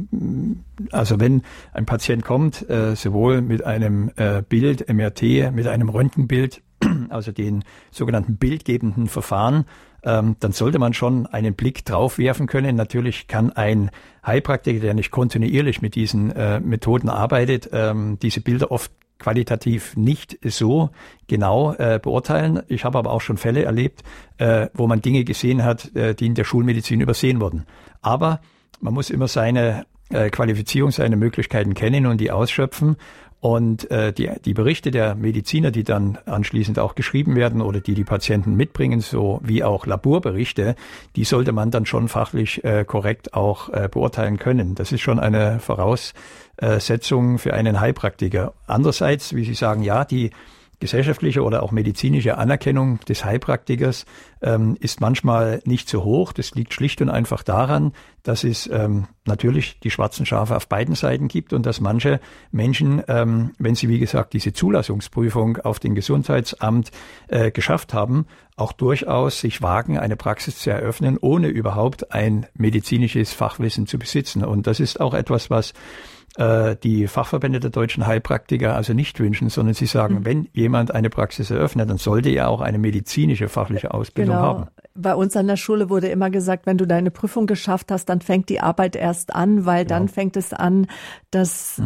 also wenn ein Patient kommt, sowohl mit einem Bild, MRT, mit einem Röntgenbild, also den sogenannten bildgebenden Verfahren, dann sollte man schon einen Blick drauf werfen können. Natürlich kann ein Heilpraktiker, der nicht kontinuierlich mit diesen Methoden arbeitet, diese Bilder oft qualitativ nicht so genau beurteilen. Ich habe aber auch schon Fälle erlebt, wo man Dinge gesehen hat, die in der Schulmedizin übersehen wurden. Aber man muss immer seine Qualifizierung, seine Möglichkeiten kennen und die ausschöpfen. Und die Berichte der Mediziner, die dann anschließend auch geschrieben werden oder die Patienten mitbringen, so wie auch Laborberichte, die sollte man dann schon fachlich korrekt auch beurteilen können. Das ist schon eine Voraussetzung für einen Heilpraktiker. Andererseits, wie Sie sagen, ja, die gesellschaftliche oder auch medizinische Anerkennung des Heilpraktikers ist manchmal nicht so hoch. Das liegt schlicht und einfach daran, dass es natürlich die schwarzen Schafe auf beiden Seiten gibt und dass manche Menschen, wenn sie, wie gesagt, diese Zulassungsprüfung auf den Gesundheitsamt geschafft haben, auch durchaus sich wagen, eine Praxis zu eröffnen, ohne überhaupt ein medizinisches Fachwissen zu besitzen. Und das ist auch etwas, was die Fachverbände der deutschen Heilpraktiker also nicht wünschen, sondern sie sagen, wenn jemand eine Praxis eröffnet, dann sollte er auch eine medizinische, fachliche Ausbildung haben. Bei uns an der Schule wurde immer gesagt, wenn du deine Prüfung geschafft hast, dann fängt die Arbeit erst an, weil dann fängt es an, dass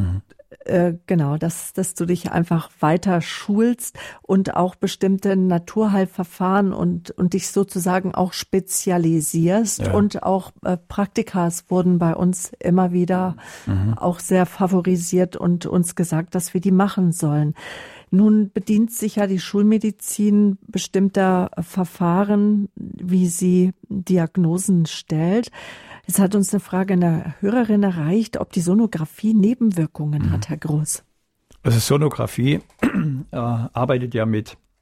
dass du dich einfach weiter schulst und auch bestimmte Naturheilverfahren und dich sozusagen auch spezialisierst. Ja. Und auch Praktikas wurden bei uns immer wieder auch sehr favorisiert und uns gesagt, dass wir die machen sollen. Nun bedient sich ja die Schulmedizin bestimmter Verfahren, wie sie Diagnosen stellt. Es hat uns eine Frage einer Hörerin erreicht, ob die Sonographie Nebenwirkungen hat, Herr Groß. Also Sonographie arbeitet ja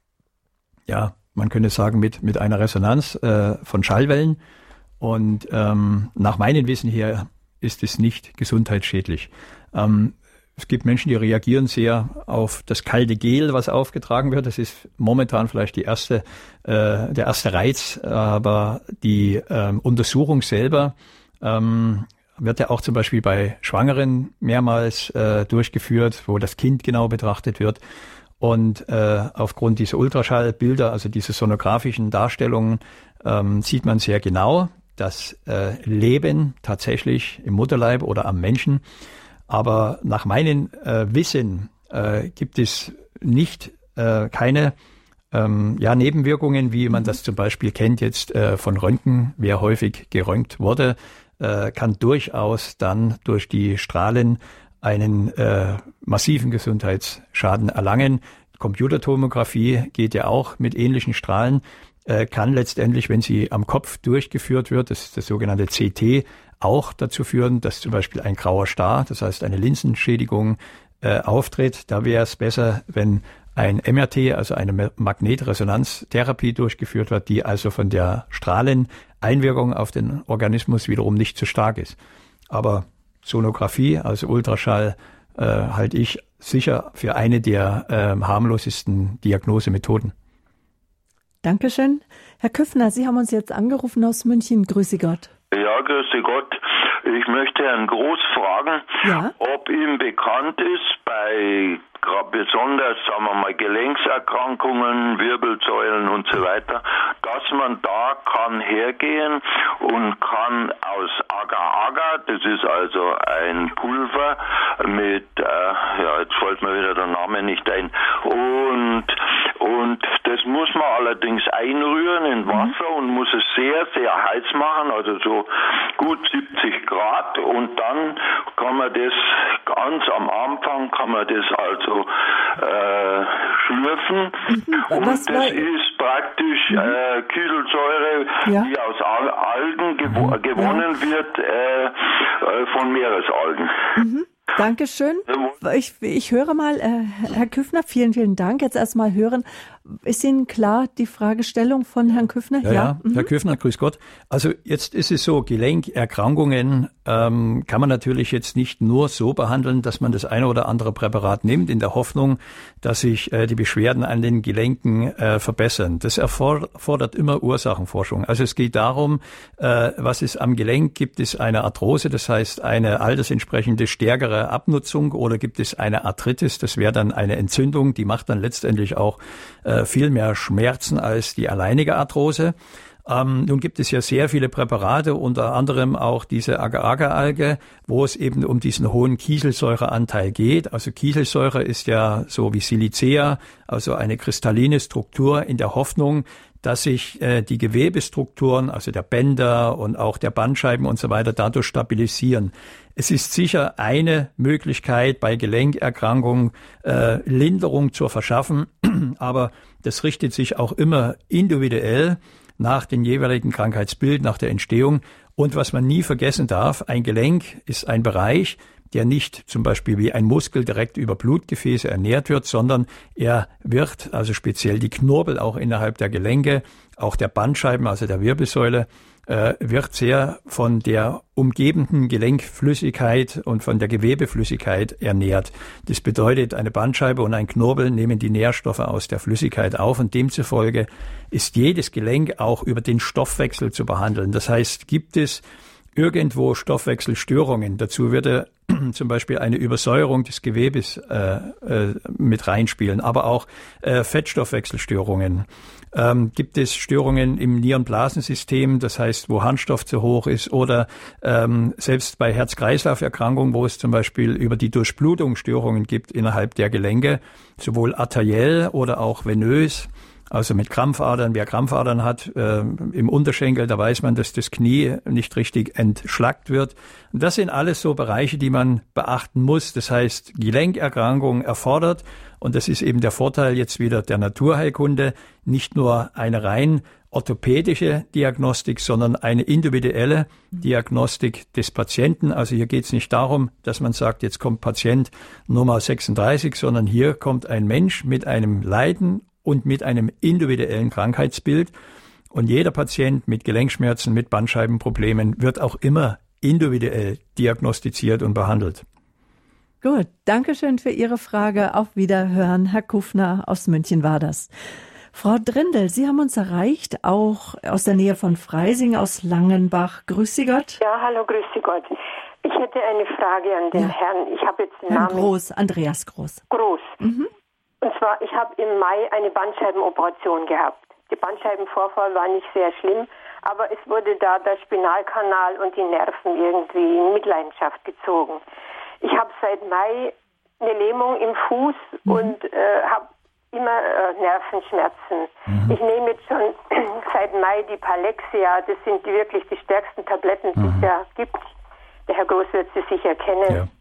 man könnte sagen, mit einer Resonanz von Schallwellen. Und nach meinem Wissen her ist es nicht gesundheitsschädlich. Es gibt Menschen, die reagieren sehr auf das kalte Gel, was aufgetragen wird. Das ist momentan vielleicht der erste Reiz, aber die Untersuchung selber wird ja auch zum Beispiel bei Schwangeren mehrmals durchgeführt, wo das Kind genau betrachtet wird. Und aufgrund dieser Ultraschallbilder, also diese sonografischen Darstellungen, sieht man sehr genau das Leben tatsächlich im Mutterleib oder am Menschen. Aber nach meinem Wissen gibt es keine Nebenwirkungen, wie man das zum Beispiel kennt jetzt von Röntgen. Wer häufig geröntgt wurde, kann durchaus dann durch die Strahlen einen massiven Gesundheitsschaden erlangen. Computertomographie geht ja auch mit ähnlichen Strahlen, kann letztendlich, wenn sie am Kopf durchgeführt wird, das ist das sogenannte CT, auch dazu führen, dass zum Beispiel ein grauer Star, das heißt eine Linsenschädigung, auftritt. Da wäre es besser, wenn ein MRT, also eine Magnetresonanztherapie durchgeführt wird, die also von der Strahleneinwirkung auf den Organismus wiederum nicht zu stark ist. Aber Sonographie, also Ultraschall, halte ich sicher für eine der harmlosesten Diagnosemethoden. Dankeschön. Herr Küffner, Sie haben uns jetzt angerufen aus München. Grüße Gott. Ja, grüße Gott. Ich möchte Herrn Groß fragen, ob ihm bekannt ist, bei besonders, sagen wir mal, Gelenkserkrankungen, Wirbelsäulen und so weiter, dass man da kann hergehen und kann aus Agar-Agar, das ist also ein Pulver mit, jetzt fällt mir wieder der Name nicht ein, und das muss man allerdings einrühren in Wasser und muss es sehr, sehr heiß machen, also so gut 70 Grad, und dann kann man das ganz am Anfang, kann man das also schlürfen. Und das ist praktisch Kieselsäure, die aus Algen gewonnen wird, von Meeresalgen. Dankeschön. Ich höre mal, Herr Küffner, vielen, vielen Dank. Jetzt erstmal hören, Ist Ihnen klar die Fragestellung von Herrn Küffner? Ja. Herr Küffner, grüß Gott. Also jetzt ist es so, Gelenkerkrankungen kann man natürlich jetzt nicht nur so behandeln, dass man das eine oder andere Präparat nimmt, in der Hoffnung, dass sich die Beschwerden an den Gelenken verbessern. Das erfordert immer Ursachenforschung. Also es geht darum, was es am Gelenk gibt. Es eine Arthrose, das heißt eine altersentsprechende stärkere Abnutzung, oder gibt es eine Arthritis, das wäre dann eine Entzündung, die macht dann letztendlich auch viel mehr Schmerzen als die alleinige Arthrose. Nun gibt es ja sehr viele Präparate, unter anderem auch diese Agar-Agar-Alge, wo es eben um diesen hohen Kieselsäureanteil geht. Also Kieselsäure ist ja so wie Silicea, also eine kristalline Struktur, in der Hoffnung, dass sich die Gewebestrukturen, also der Bänder und auch der Bandscheiben und so weiter, dadurch stabilisieren. Es ist sicher eine Möglichkeit, bei Gelenkerkrankungen Linderung zu verschaffen, aber das richtet sich auch immer individuell nach dem jeweiligen Krankheitsbild, nach der Entstehung. Und was man nie vergessen darf, ein Gelenk ist ein Bereich, der nicht zum Beispiel wie ein Muskel direkt über Blutgefäße ernährt wird, sondern er wird, also speziell die Knorpel auch innerhalb der Gelenke, auch der Bandscheiben, also der Wirbelsäule, wird sehr von der umgebenden Gelenkflüssigkeit und von der Gewebeflüssigkeit ernährt. Das bedeutet, eine Bandscheibe und ein Knorpel nehmen die Nährstoffe aus der Flüssigkeit auf, und demzufolge ist jedes Gelenk auch über den Stoffwechsel zu behandeln. Das heißt, gibt es irgendwo Stoffwechselstörungen, dazu würde zum Beispiel eine Übersäuerung des Gewebes mit reinspielen, aber auch Fettstoffwechselstörungen. Gibt es Störungen im Nierenblasensystem, das heißt, wo Harnstoff zu hoch ist, oder selbst bei Herz-Kreislauf-Erkrankungen, wo es zum Beispiel über die Durchblutung Störungen gibt innerhalb der Gelenke, sowohl arteriell oder auch venös, also mit Krampfadern. Wer Krampfadern hat im Unterschenkel, da weiß man, dass das Knie nicht richtig entschlackt wird. Und das sind alles so Bereiche, die man beachten muss. Das heißt, Gelenkerkrankung erfordert, und das ist eben der Vorteil jetzt wieder der Naturheilkunde, nicht nur eine rein orthopädische Diagnostik, sondern eine individuelle Diagnostik des Patienten. Also hier geht es nicht darum, dass man sagt, jetzt kommt Patient Nummer 36, sondern hier kommt ein Mensch mit einem Leiden und mit einem individuellen Krankheitsbild. Und jeder Patient mit Gelenkschmerzen, mit Bandscheibenproblemen wird auch immer individuell diagnostiziert und behandelt. Gut, danke schön für Ihre Frage. Auf Wiederhören. Herr Kuffner aus München war das. Frau Drindel, Sie haben uns erreicht, auch aus der Nähe von Freising, aus Langenbach. Grüß Sie Gott. Ja, hallo, grüß Sie Gott. Ich hätte eine Frage an den Herrn. Ich habe jetzt den Herrn Namen. Groß, Andreas Groß. Groß. Mhm. Und zwar, ich habe im Mai eine Bandscheibenoperation gehabt. Der Bandscheibenvorfall war nicht sehr schlimm, aber es wurde da der Spinalkanal und die Nerven irgendwie in Mitleidenschaft gezogen. Ich habe seit Mai eine Lähmung im Fuß und habe immer Nervenschmerzen. Ich nehme jetzt schon seit Mai die Palexia. Das sind wirklich die stärksten Tabletten, die es ja gibt. Der Herr Groß wird sie sicher kennen. Ja.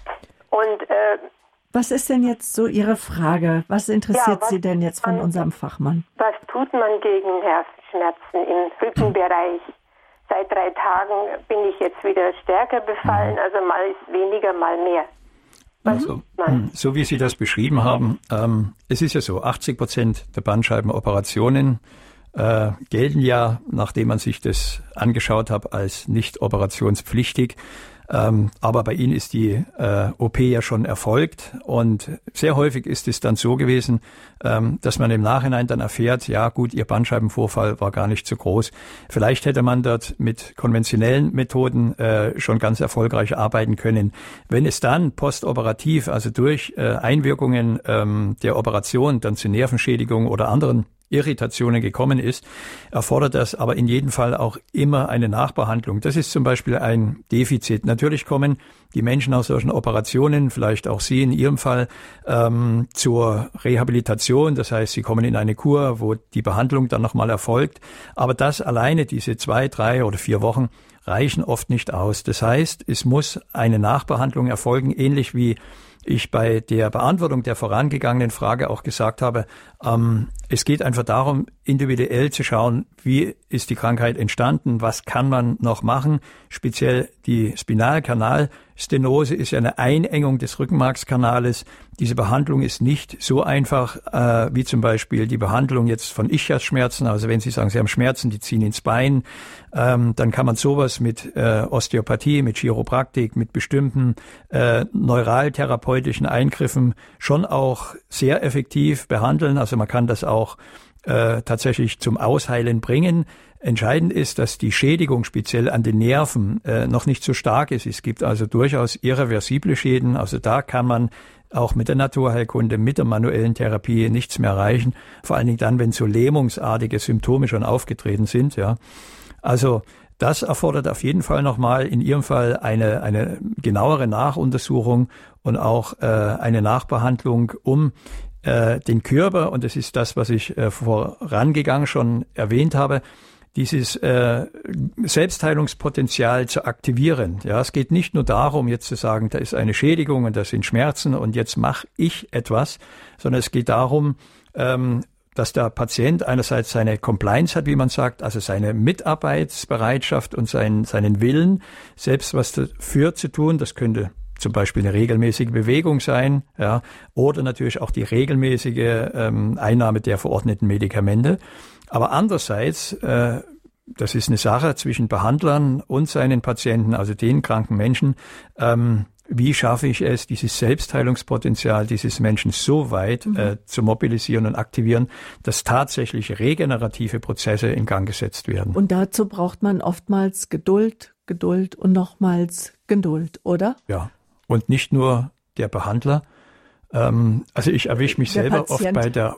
Und was ist denn jetzt so Ihre Frage? Was interessiert Sie denn jetzt von unserem Fachmann? Was tut man gegen Nervenschmerzen im Rückenbereich? Seit 3 Tagen bin ich jetzt wieder stärker befallen, also mal ist weniger, mal mehr. Also, so wie Sie das beschrieben haben, es ist ja so, 80% der Bandscheibenoperationen gelten ja, nachdem man sich das angeschaut hat, als nicht operationspflichtig. Aber bei Ihnen ist die OP ja schon erfolgt, und sehr häufig ist es dann so gewesen, dass man im Nachhinein dann erfährt, ja gut, Ihr Bandscheibenvorfall war gar nicht so groß. Vielleicht hätte man dort mit konventionellen Methoden schon ganz erfolgreich arbeiten können. Wenn es dann postoperativ, also durch Einwirkungen der Operation dann zu Nervenschädigungen oder anderen Irritationen gekommen ist, erfordert das aber in jedem Fall auch immer eine Nachbehandlung. Das ist zum Beispiel ein Defizit. Natürlich kommen die Menschen aus solchen Operationen, vielleicht auch Sie in Ihrem Fall, zur Rehabilitation. Das heißt, sie kommen in eine Kur, wo die Behandlung dann nochmal erfolgt. Aber das alleine, diese 2, 3 oder 4 Wochen, reichen oft nicht aus. Das heißt, es muss eine Nachbehandlung erfolgen, ähnlich wie ich bei der Beantwortung der vorangegangenen Frage auch gesagt habe, Es geht einfach darum, individuell zu schauen, wie ist die Krankheit entstanden, was kann man noch machen. Speziell die Spinalkanalstenose ist ja eine Einengung des Rückenmarkskanales. Diese Behandlung ist nicht so einfach wie zum Beispiel die Behandlung jetzt von Ischiasschmerzen. Also wenn Sie sagen, Sie haben Schmerzen, die ziehen ins Bein, dann kann man sowas mit Osteopathie, mit Chiropraktik, mit bestimmten neuraltherapeutischen Eingriffen schon auch sehr effektiv behandeln. Also man kann das auch tatsächlich zum Ausheilen bringen. Entscheidend ist, dass die Schädigung speziell an den Nerven noch nicht so stark ist. Es gibt also durchaus irreversible Schäden. Also da kann man auch mit der Naturheilkunde, mit der manuellen Therapie nichts mehr erreichen. Vor allen Dingen dann, wenn so lähmungsartige Symptome schon aufgetreten sind. Ja, also das erfordert auf jeden Fall nochmal in Ihrem Fall eine genauere Nachuntersuchung und auch eine Nachbehandlung, um den Körper, und das ist das, was ich vorangegangen schon erwähnt habe, dieses Selbstheilungspotenzial zu aktivieren. Ja, es geht nicht nur darum, jetzt zu sagen, da ist eine Schädigung und das sind Schmerzen und jetzt mache ich etwas, sondern es geht darum, dass der Patient einerseits seine Compliance hat, wie man sagt, also seine Mitarbeitsbereitschaft und seinen Willen, selbst was dafür zu tun. Das könnte zum Beispiel eine regelmäßige Bewegung sein, ja, oder natürlich auch die regelmäßige Einnahme der verordneten Medikamente. Aber andererseits, das ist eine Sache zwischen Behandlern und seinen Patienten, also den kranken Menschen, wie schaffe ich es, dieses Selbstheilungspotenzial dieses Menschen so weit zu mobilisieren und aktivieren, dass tatsächlich regenerative Prozesse in Gang gesetzt werden. Und dazu braucht man oftmals Geduld und nochmals Geduld, oder? Ja, und nicht nur der Behandler. Also ich erwische mich selber Patient. Oft bei der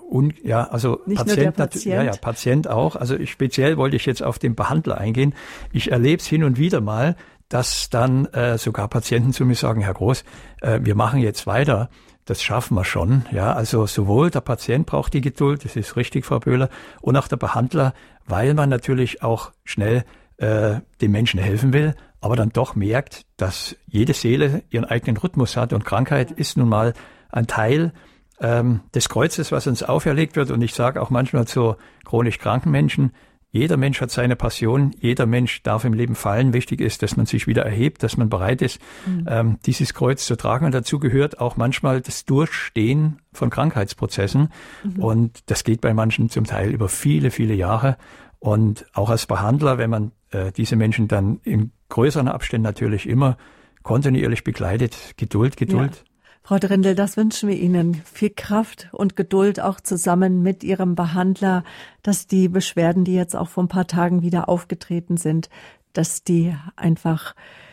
Patient auch. Also speziell wollte ich jetzt auf den Behandler eingehen. Ich erlebe es hin und wieder mal, dass dann sogar Patienten zu mir sagen, Herr Groß, wir machen jetzt weiter, das schaffen wir schon. Ja, also sowohl der Patient braucht die Geduld, das ist richtig, Frau Böhler, und auch der Behandler, weil man natürlich auch schnell dem Menschen helfen will, aber dann doch merkt, dass jede Seele ihren eigenen Rhythmus hat und Krankheit ist nun mal ein Teil des Kreuzes, was uns auferlegt wird. Und ich sage auch manchmal zu chronisch kranken Menschen, jeder Mensch hat seine Passion, jeder Mensch darf im Leben fallen. Wichtig ist, dass man sich wieder erhebt, dass man bereit ist, dieses Kreuz zu tragen. Und dazu gehört auch manchmal das Durchstehen von Krankheitsprozessen. Und das geht bei manchen zum Teil über viele, viele Jahre. Und auch als Behandler, wenn man diese Menschen dann in größeren Abständen natürlich immer kontinuierlich begleitet, Geduld. Ja. Frau Drindl, das wünschen wir Ihnen. Viel Kraft und Geduld auch zusammen mit Ihrem Behandler, dass die Beschwerden, die jetzt auch vor ein paar Tagen wieder aufgetreten sind, dass die einfach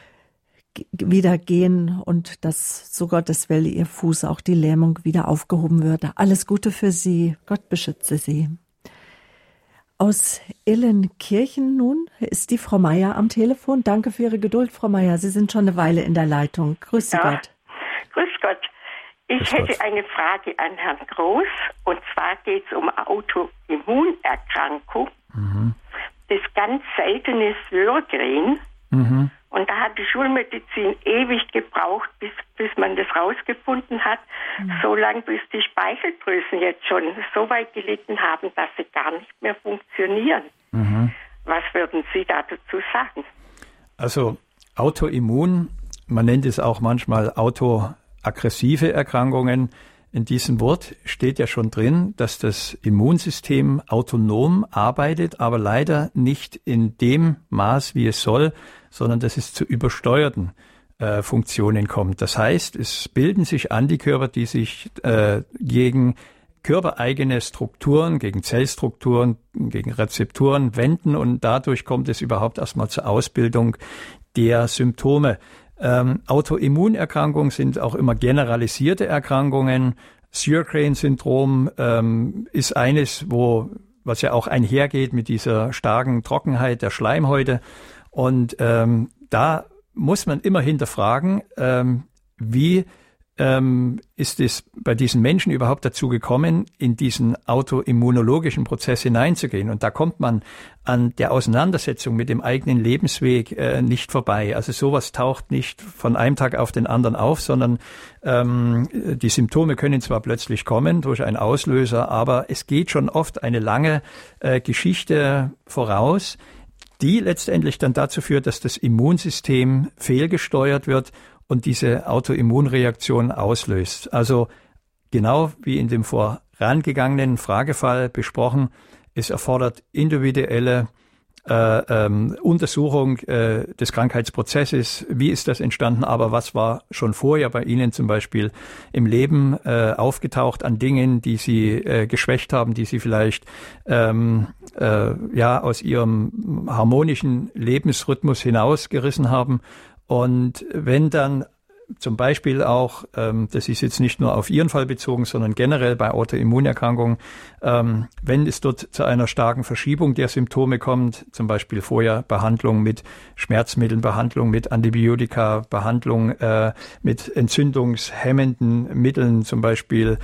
wieder gehen und dass, so Gottes Wille, Ihr Fuß, auch die Lähmung wieder aufgehoben wird. Alles Gute für Sie. Gott beschütze Sie. Aus Illenkirchen nun ist die Frau Meier am Telefon. Danke für Ihre Geduld, Frau Meier. Sie sind schon eine Weile in der Leitung. Grüß Sie Gott. Grüß Gott. Ich hätte eine Frage an Herrn Groß. Und zwar geht es um Autoimmunerkrankung. Das ganz seltene Sjögren. Und da hat die Schulmedizin ewig gebraucht, bis man das rausgefunden hat. So lange, bis die Speicheldrüsen jetzt schon so weit gelitten haben, dass sie gar nicht mehr funktionieren. Was würden Sie dazu sagen? Also Autoimmun, man nennt es auch manchmal autoaggressive Erkrankungen. In diesem Wort steht ja schon drin, dass das Immunsystem autonom arbeitet, aber leider nicht in dem Maß, wie es soll, sondern dass es zu übersteuerten Funktionen kommt. Das heißt, es bilden sich Antikörper, die sich gegen körpereigene Strukturen, gegen Zellstrukturen, gegen Rezeptoren wenden und dadurch kommt es überhaupt erstmal zur Ausbildung der Symptome. Autoimmunerkrankungen sind auch immer generalisierte Erkrankungen. Sjögren-Syndrom ist eines, was ja auch einhergeht mit dieser starken Trockenheit der Schleimhäute. Und da muss man immer hinterfragen, wie ist es bei diesen Menschen überhaupt dazu gekommen, in diesen autoimmunologischen Prozess hineinzugehen. Und da kommt man an der Auseinandersetzung mit dem eigenen Lebensweg nicht vorbei. Also sowas taucht nicht von einem Tag auf den anderen auf, sondern die Symptome können zwar plötzlich kommen durch einen Auslöser, aber es geht schon oft eine lange Geschichte voraus, die letztendlich dann dazu führt, dass das Immunsystem fehlgesteuert wird und diese Autoimmunreaktion auslöst. Also genau wie in dem vorangegangenen Fragefall besprochen, es erfordert individuelle Untersuchung des Krankheitsprozesses. Wie ist das entstanden? Aber was war schon vorher bei Ihnen zum Beispiel im Leben aufgetaucht an Dingen, die Sie geschwächt haben, die Sie vielleicht aus Ihrem harmonischen Lebensrhythmus hinausgerissen haben? Und wenn dann zum Beispiel auch, das ist jetzt nicht nur auf Ihren Fall bezogen, sondern generell bei Autoimmunerkrankungen, wenn es dort zu einer starken Verschiebung der Symptome kommt, zum Beispiel vorher Behandlung mit Schmerzmitteln, Behandlung mit Antibiotika, Behandlung mit entzündungshemmenden Mitteln, zum Beispiel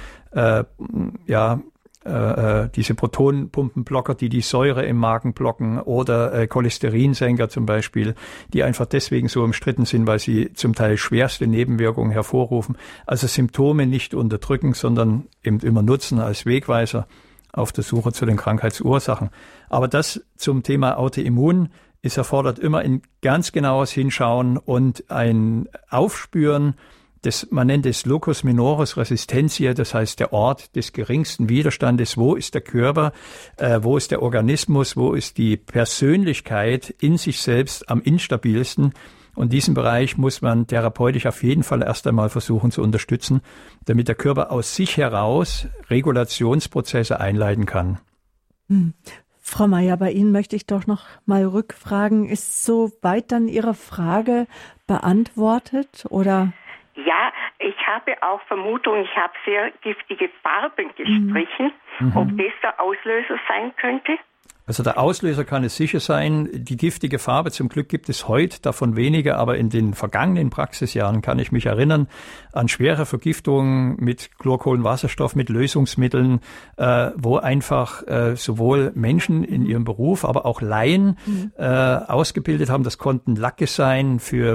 diese Protonenpumpenblocker, die Säure im Magen blocken, oder Cholesterinsenker zum Beispiel, die einfach deswegen so umstritten sind, weil sie zum Teil schwerste Nebenwirkungen hervorrufen. Also Symptome nicht unterdrücken, sondern eben immer nutzen als Wegweiser auf der Suche zu den Krankheitsursachen. Aber das zum Thema Autoimmun, es erfordert immer ein ganz genaues Hinschauen und ein Aufspüren, man nennt es Locus minoris resistentia, das heißt der Ort des geringsten Widerstandes. Wo ist der Körper, wo ist der Organismus, wo ist die Persönlichkeit in sich selbst am instabilsten? Und diesen Bereich muss man therapeutisch auf jeden Fall erst einmal versuchen zu unterstützen, damit der Körper aus sich heraus Regulationsprozesse einleiten kann. Frau Meier, bei Ihnen möchte ich doch noch mal rückfragen, ist soweit dann Ihre Frage beantwortet oder? Ja, ich habe auch Vermutungen, ich habe sehr giftige Farben gestrichen, ob das der Auslöser sein könnte. Also der Auslöser kann es sicher sein. Die giftige Farbe, zum Glück gibt es heute davon weniger, aber in den vergangenen Praxisjahren kann ich mich erinnern an schwere Vergiftungen mit Chlorkohlenwasserstoff, mit Lösungsmitteln, wo einfach sowohl Menschen in ihrem Beruf, aber auch Laien ausgebildet haben. Das konnten Lacke sein für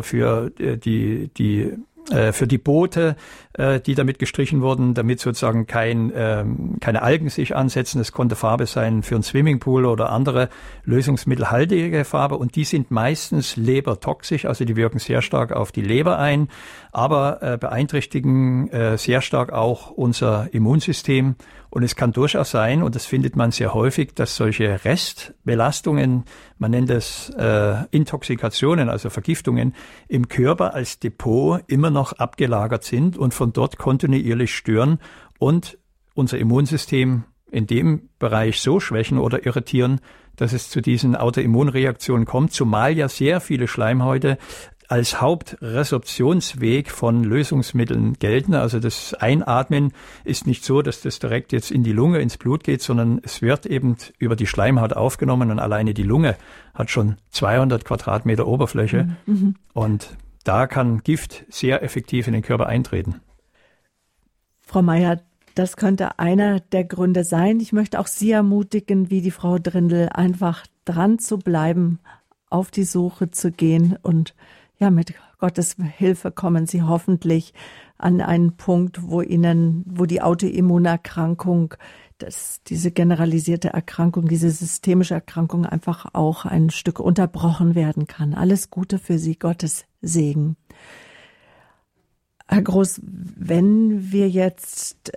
die Boote, die damit gestrichen wurden, damit sozusagen keine Algen sich ansetzen. Es konnte Farbe sein für einen Swimmingpool oder andere lösungsmittelhaltige Farbe. Und die sind meistens lebertoxisch, also die wirken sehr stark auf die Leber ein, aber beeinträchtigen sehr stark auch unser Immunsystem. Und es kann durchaus sein, und das findet man sehr häufig, dass solche Restbelastungen, man nennt es Intoxikationen, also Vergiftungen, im Körper als Depot immer noch abgelagert sind und von dort kontinuierlich stören und unser Immunsystem in dem Bereich so schwächen oder irritieren, dass es zu diesen Autoimmunreaktionen kommt, zumal ja sehr viele Schleimhäute als Hauptresorptionsweg von Lösungsmitteln gelten. Also das Einatmen ist nicht so, dass das direkt jetzt in die Lunge, ins Blut geht, sondern es wird eben über die Schleimhaut aufgenommen und alleine die Lunge hat schon 200 Quadratmeter Oberfläche und da kann Gift sehr effektiv in den Körper eintreten. Frau Meier, das könnte einer der Gründe sein. Ich möchte auch Sie ermutigen, wie die Frau Drindl, einfach dran zu bleiben, auf die Suche zu gehen und ja, mit Gottes Hilfe kommen Sie hoffentlich an einen Punkt, wo die Autoimmunerkrankung, diese generalisierte Erkrankung, diese systemische Erkrankung einfach auch ein Stück unterbrochen werden kann. Alles Gute für Sie, Gottes Segen. Herr Groß, wenn wir jetzt,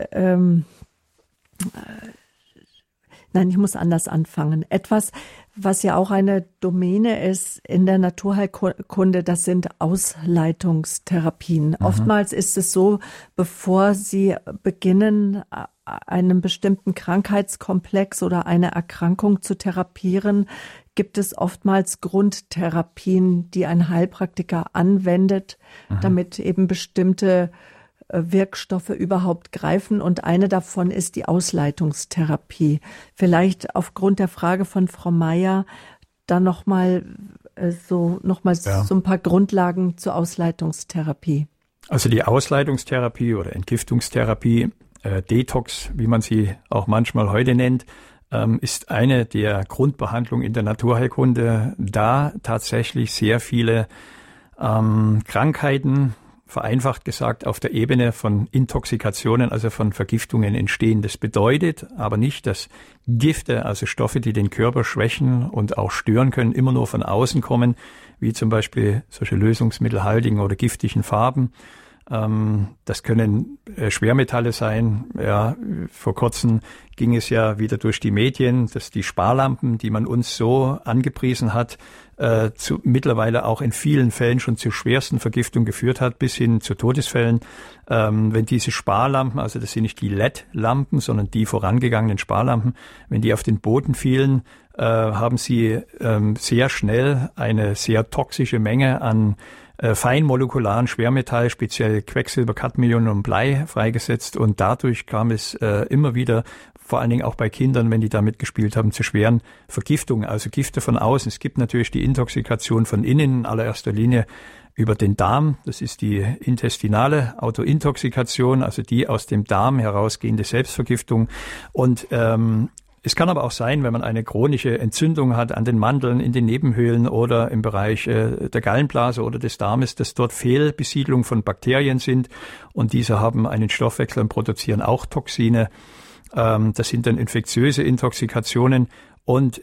ich muss anders anfangen. Etwas, was ja auch eine Domäne ist in der Naturheilkunde, das sind Ausleitungstherapien. Oftmals ist es so, bevor Sie beginnen, einen bestimmten Krankheitskomplex oder eine Erkrankung zu therapieren, gibt es oftmals Grundtherapien, die ein Heilpraktiker anwendet, damit eben bestimmte Wirkstoffe überhaupt greifen. Und eine davon ist die Ausleitungstherapie. Vielleicht aufgrund der Frage von Frau Meier dann nochmal so ein paar Grundlagen zur Ausleitungstherapie. Also die Ausleitungstherapie oder Entgiftungstherapie, Detox, wie man sie auch manchmal heute nennt, ist eine der Grundbehandlungen in der Naturheilkunde, da tatsächlich sehr viele Krankheiten, vereinfacht gesagt, auf der Ebene von Intoxikationen, also von Vergiftungen entstehen. Das bedeutet aber nicht, dass Gifte, also Stoffe, die den Körper schwächen und auch stören können, immer nur von außen kommen, wie zum Beispiel solche lösungsmittelhaltigen oder giftigen Farben. Das können Schwermetalle sein. Ja, vor kurzem ging es ja wieder durch die Medien, dass die Sparlampen, die man uns so angepriesen hat, mittlerweile auch in vielen Fällen schon zu schwersten Vergiftungen geführt hat, bis hin zu Todesfällen. Wenn diese Sparlampen, also das sind nicht die LED-Lampen, sondern die vorangegangenen Sparlampen, wenn die auf den Boden fielen, haben sie sehr schnell eine sehr toxische Menge an feinmolekularen Schwermetall, speziell Quecksilber, Cadmium und Blei freigesetzt, und dadurch kam es immer wieder, vor allen Dingen auch bei Kindern, wenn die damit gespielt haben, zu schweren Vergiftungen, also Gifte von außen. Es gibt natürlich die Intoxikation von innen, in allererster Linie über den Darm. Das ist die intestinale Autointoxikation, also die aus dem Darm herausgehende Selbstvergiftung. Und es kann aber auch sein, wenn man eine chronische Entzündung hat an den Mandeln, in den Nebenhöhlen oder im Bereich der Gallenblase oder des Darmes, dass dort Fehlbesiedlung von Bakterien sind, und diese haben einen Stoffwechsel und produzieren auch Toxine. Das sind dann infektiöse Intoxikationen, und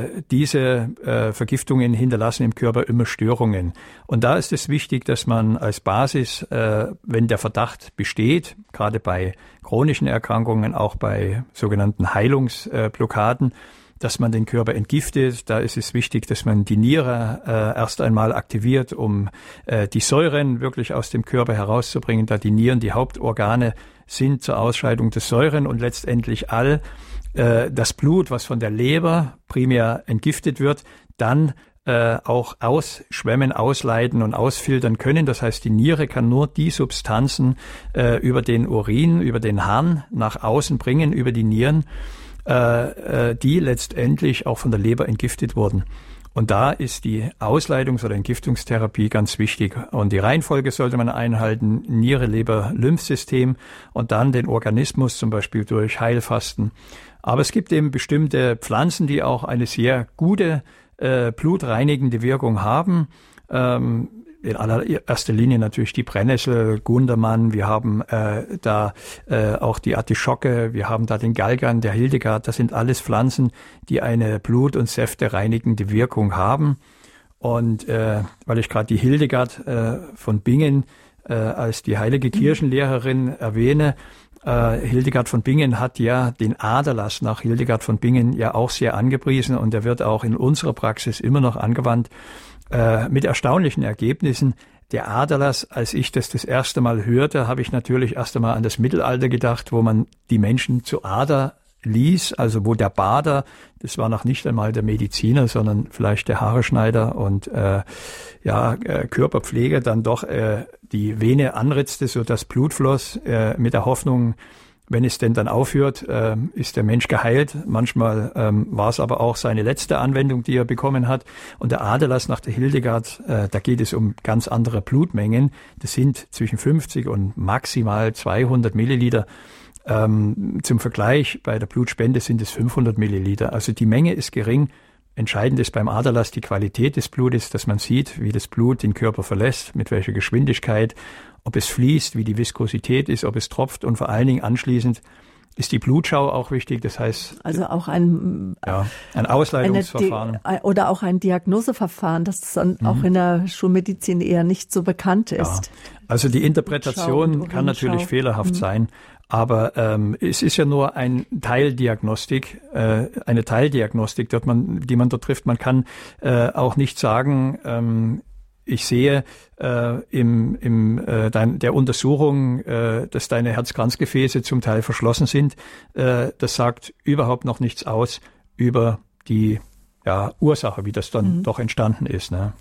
diese Vergiftungen hinterlassen im Körper immer Störungen. Und da ist es wichtig, dass man als Basis, wenn der Verdacht besteht, gerade bei chronischen Erkrankungen, auch bei sogenannten Heilungsblockaden, dass man den Körper entgiftet. Da ist es wichtig, dass man die Niere erst einmal aktiviert, um die Säuren wirklich aus dem Körper herauszubringen, da die Nieren die Hauptorgane sind zur Ausscheidung der Säuren, und letztendlich das Blut, was von der Leber primär entgiftet wird, dann auch ausschwemmen, ausleiten und ausfiltern können. Das heißt, die Niere kann nur die Substanzen über den Urin, über den Harn nach außen bringen, über die Nieren, die letztendlich auch von der Leber entgiftet wurden. Und da ist die Ausleitungs- oder Entgiftungstherapie ganz wichtig. Und die Reihenfolge sollte man einhalten: Niere, Leber, Lymphsystem, und dann den Organismus, zum Beispiel durch Heilfasten. Aber es gibt eben bestimmte Pflanzen, die auch eine sehr gute blutreinigende Wirkung haben. In allererster Linie natürlich die Brennnessel, Gundermann, wir haben da auch die Artischocke, wir haben da den Galgern, der Hildegard. Das sind alles Pflanzen, die eine blut- und säftereinigende Wirkung haben. Und weil ich gerade die Hildegard von Bingen als die heilige Kirchenlehrerin erwähne, Hildegard von Bingen hat ja den Aderlass nach Hildegard von Bingen ja auch sehr angepriesen, und der wird auch in unserer Praxis immer noch angewandt, mit erstaunlichen Ergebnissen. Der Aderlass, als ich das erste Mal hörte, habe ich natürlich erst einmal an das Mittelalter gedacht, wo man die Menschen zur Ader ließ, also wo der Bader, das war noch nicht einmal der Mediziner, sondern vielleicht der Haareschneider und Körperpfleger, dann doch die Vene anritzte, so dass Blut floss, mit der Hoffnung, wenn es denn dann aufhört, ist der Mensch geheilt. Manchmal war es aber auch seine letzte Anwendung, die er bekommen hat. Und der Aderlass nach der Hildegard, da geht es um ganz andere Blutmengen. Das sind zwischen 50 und maximal 200 Milliliter. Zum Vergleich, bei der Blutspende sind es 500 Milliliter. Also die Menge ist gering. Entscheidend ist beim Aderlass die Qualität des Blutes, dass man sieht, wie das Blut den Körper verlässt, mit welcher Geschwindigkeit, ob es fließt, wie die Viskosität ist, ob es tropft, und vor allen Dingen anschließend ist die Blutschau auch wichtig. Das heißt, also auch ein Ausleitungsverfahren. Oder auch ein Diagnoseverfahren, das auch in der Schulmedizin eher nicht so bekannt ist. Ja. Also die Interpretation kann natürlich fehlerhaft sein. Aber es ist ja nur eine Teildiagnostik, die man dort trifft. Man kann auch nicht sagen, ich sehe der Untersuchung, dass deine Herzkranzgefäße zum Teil verschlossen sind. Das sagt überhaupt noch nichts aus über die Ursache, wie das dann doch entstanden ist. Ne?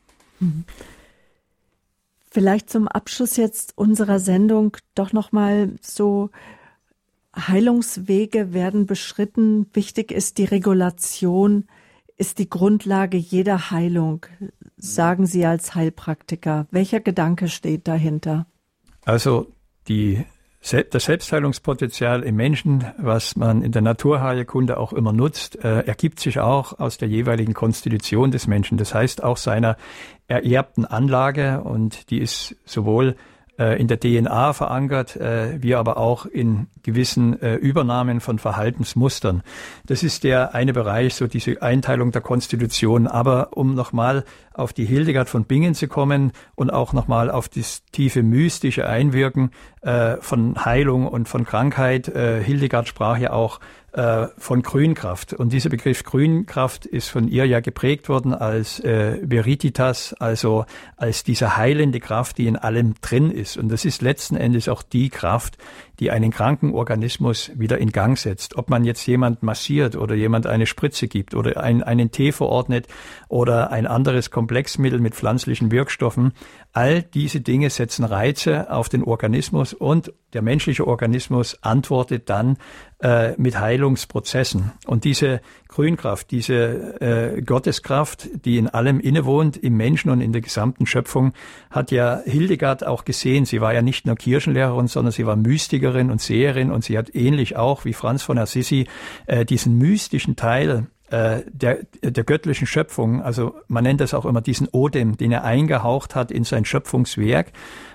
Vielleicht zum Abschluss jetzt unserer Sendung doch nochmal so: Heilungswege werden beschritten. Wichtig ist die Regulation, ist die Grundlage jeder Heilung, sagen Sie als Heilpraktiker. Welcher Gedanke steht dahinter? Also das Selbstheilungspotenzial im Menschen, was man in der Naturheilkunde auch immer nutzt, ergibt sich auch aus der jeweiligen Konstitution des Menschen. Das heißt auch seiner ererbten Anlage, und die ist sowohl in der DNA verankert, wie aber auch in gewissen Übernahmen von Verhaltensmustern. Das ist der eine Bereich, so diese Einteilung der Konstitution. Aber um nochmal auf die Hildegard von Bingen zu kommen und auch nochmal auf das tiefe mystische Einwirken von Heilung und von Krankheit. Hildegard sprach ja auch von Grünkraft. Und dieser Begriff Grünkraft ist von ihr ja geprägt worden als Verititas, also als diese heilende Kraft, die in allem drin ist. Und das ist letzten Endes auch die Kraft, die einen kranken Organismus wieder in Gang setzt. Ob man jetzt jemand massiert oder jemand eine Spritze gibt oder einen Tee verordnet oder ein anderes Komplexmittel mit pflanzlichen Wirkstoffen, all diese Dinge setzen Reize auf den Organismus, und der menschliche Organismus antwortet dann mit Heilungsprozessen. Und diese Grünkraft, diese Gotteskraft, die in allem innewohnt, im Menschen und in der gesamten Schöpfung, hat ja Hildegard auch gesehen. Sie war ja nicht nur Kirchenlehrerin, sondern sie war Mystikerin und Seherin, und sie hat ähnlich auch wie Franz von Assisi diesen mystischen Teil der göttlichen Schöpfung, also man nennt das auch immer diesen Odem, den er eingehaucht hat in sein Schöpfungswerk.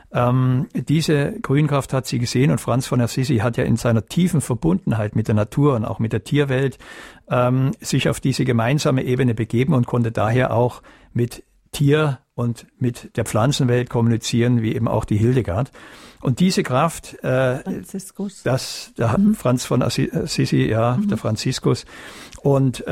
Diese Grünkraft hat sie gesehen, und Franz von Assisi hat ja in seiner tiefen Verbundenheit mit der Natur und auch mit der Tierwelt sich auf diese gemeinsame Ebene begeben und konnte daher auch mit Tier und mit der Pflanzenwelt kommunizieren, wie eben auch die Hildegard. Und diese Kraft, Franziskus. Franz von Assisi, der Franziskus. Und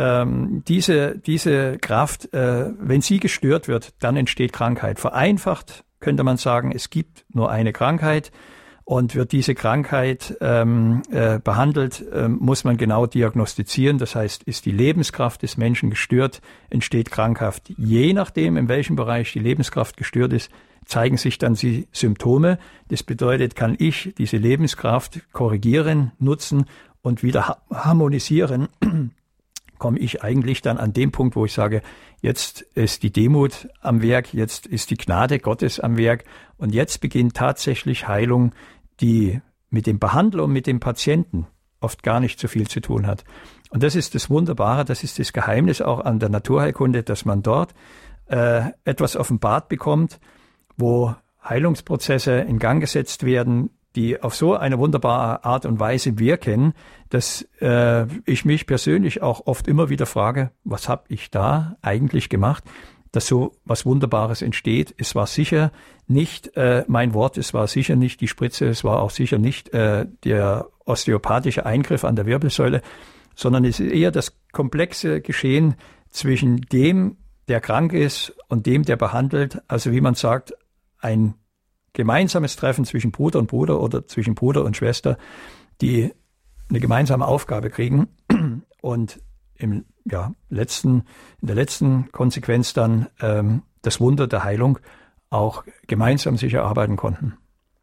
diese Kraft, wenn sie gestört wird, dann entsteht Krankheit. Vereinfacht könnte man sagen, es gibt nur eine Krankheit, und wird diese Krankheit behandelt, muss man genau diagnostizieren. Das heißt, ist die Lebenskraft des Menschen gestört, entsteht Krankheit. Je nachdem, in welchem Bereich die Lebenskraft gestört ist, zeigen sich dann die Symptome. Das bedeutet, kann ich diese Lebenskraft korrigieren, nutzen und wieder harmonisieren, komme ich eigentlich dann an dem Punkt, wo ich sage, jetzt ist die Demut am Werk, jetzt ist die Gnade Gottes am Werk, und jetzt beginnt tatsächlich Heilung, die mit dem Behandler und mit dem Patienten oft gar nicht so viel zu tun hat. Und das ist das Wunderbare, das ist das Geheimnis auch an der Naturheilkunde, dass man dort etwas offenbart bekommt, wo Heilungsprozesse in Gang gesetzt werden, die auf so eine wunderbare Art und Weise wirken, dass ich mich persönlich auch oft immer wieder frage, was habe ich da eigentlich gemacht, dass so was Wunderbares entsteht. Es war sicher nicht mein Wort, es war sicher nicht die Spritze, es war auch sicher nicht der osteopathische Eingriff an der Wirbelsäule, sondern es ist eher das komplexe Geschehen zwischen dem, der krank ist, und dem, der behandelt. Also wie man sagt, ein gemeinsames Treffen zwischen Bruder und Bruder oder zwischen Bruder und Schwester, die eine gemeinsame Aufgabe kriegen und in der letzten Konsequenz dann das Wunder der Heilung auch gemeinsam sich erarbeiten konnten.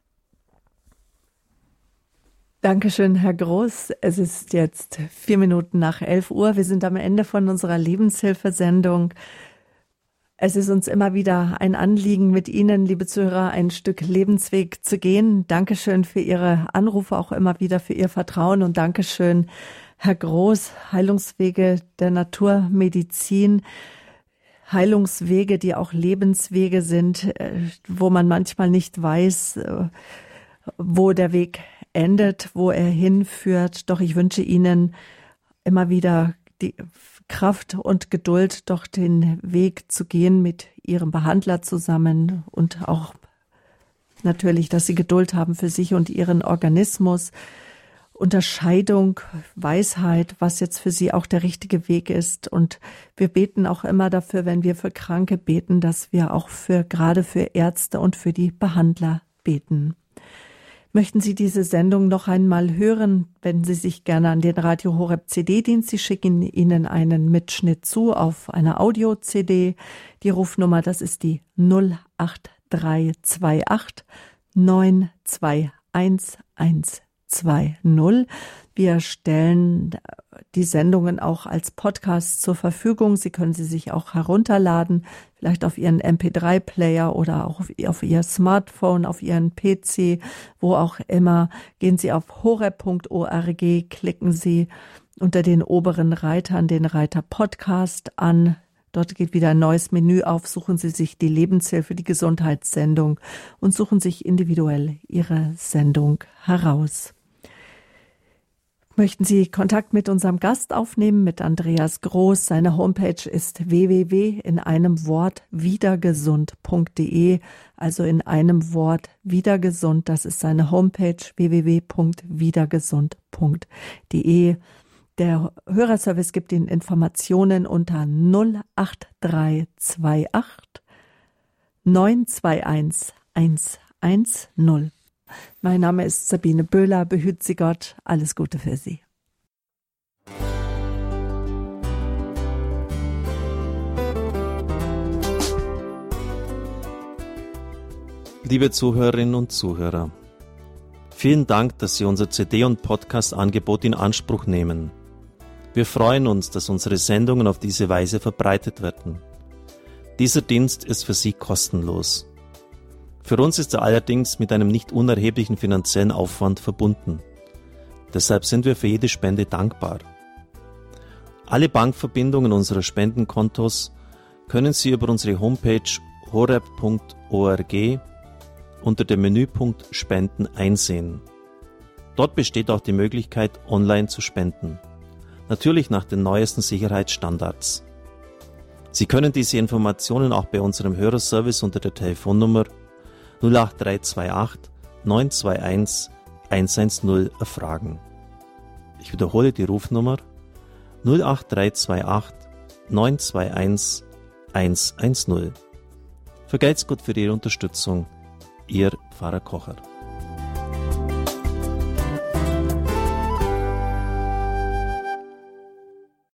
Dankeschön, Herr Groß. Es ist jetzt 4 Minuten nach 11 Uhr. Wir sind am Ende von unserer Lebenshilfesendung. Es ist uns immer wieder ein Anliegen, mit Ihnen, liebe Zuhörer, ein Stück Lebensweg zu gehen. Dankeschön für Ihre Anrufe, auch immer wieder für Ihr Vertrauen, und Dankeschön, Herr Groß. Heilungswege der Naturmedizin, Heilungswege, die auch Lebenswege sind, wo man manchmal nicht weiß, wo der Weg endet, wo er hinführt. Doch ich wünsche Ihnen immer wieder die Kraft und Geduld, doch den Weg zu gehen mit Ihrem Behandler zusammen, und auch natürlich, dass Sie Geduld haben für sich und Ihren Organismus. Unterscheidung, Weisheit, was jetzt für Sie auch der richtige Weg ist. Und wir beten auch immer dafür, wenn wir für Kranke beten, dass wir auch gerade für Ärzte und für die Behandler beten. Möchten Sie diese Sendung noch einmal hören, wenden Sie sich gerne an den Radio Horeb CD-Dienst. Sie schicken Ihnen einen Mitschnitt zu auf einer Audio-CD. Die Rufnummer, das ist die 08328 92110. Wir stellen die Sendungen auch als Podcast zur Verfügung. Sie können sie sich auch herunterladen, vielleicht auf Ihren MP3-Player oder auch auf Ihr Smartphone, auf Ihren PC, wo auch immer. Gehen Sie auf horeb.org, klicken Sie unter den oberen Reitern den Reiter Podcast an. Dort geht wieder ein neues Menü auf. Suchen Sie sich die Lebenshilfe, die Gesundheitssendung und suchen sich individuell Ihre Sendung heraus. Möchten Sie Kontakt mit unserem Gast aufnehmen, mit Andreas Groß? Seine Homepage ist www.wiedergesund.de, also in einem Wort wiedergesund. Das ist seine Homepage www.wiedergesund.de. Der Hörerservice gibt Ihnen Informationen unter 08328 921 110. Mein Name ist Sabine Böhler. Behüt Sie Gott. Alles Gute für Sie. Liebe Zuhörerinnen und Zuhörer, vielen Dank, dass Sie unser CD- und Podcast-Angebot in Anspruch nehmen. Wir freuen uns, dass unsere Sendungen auf diese Weise verbreitet werden. Dieser Dienst ist für Sie kostenlos. Für uns ist er allerdings mit einem nicht unerheblichen finanziellen Aufwand verbunden. Deshalb sind wir für jede Spende dankbar. Alle Bankverbindungen unserer Spendenkontos können Sie über unsere Homepage horeb.org unter dem Menüpunkt Spenden einsehen. Dort besteht auch die Möglichkeit, online zu spenden. Natürlich nach den neuesten Sicherheitsstandards. Sie können diese Informationen auch bei unserem Hörerservice unter der Telefonnummer 08328 921 110 erfragen. Ich wiederhole die Rufnummer 08328 921 110. Vergelt's Gott für Ihre Unterstützung. Ihr Pfarrer Kocher.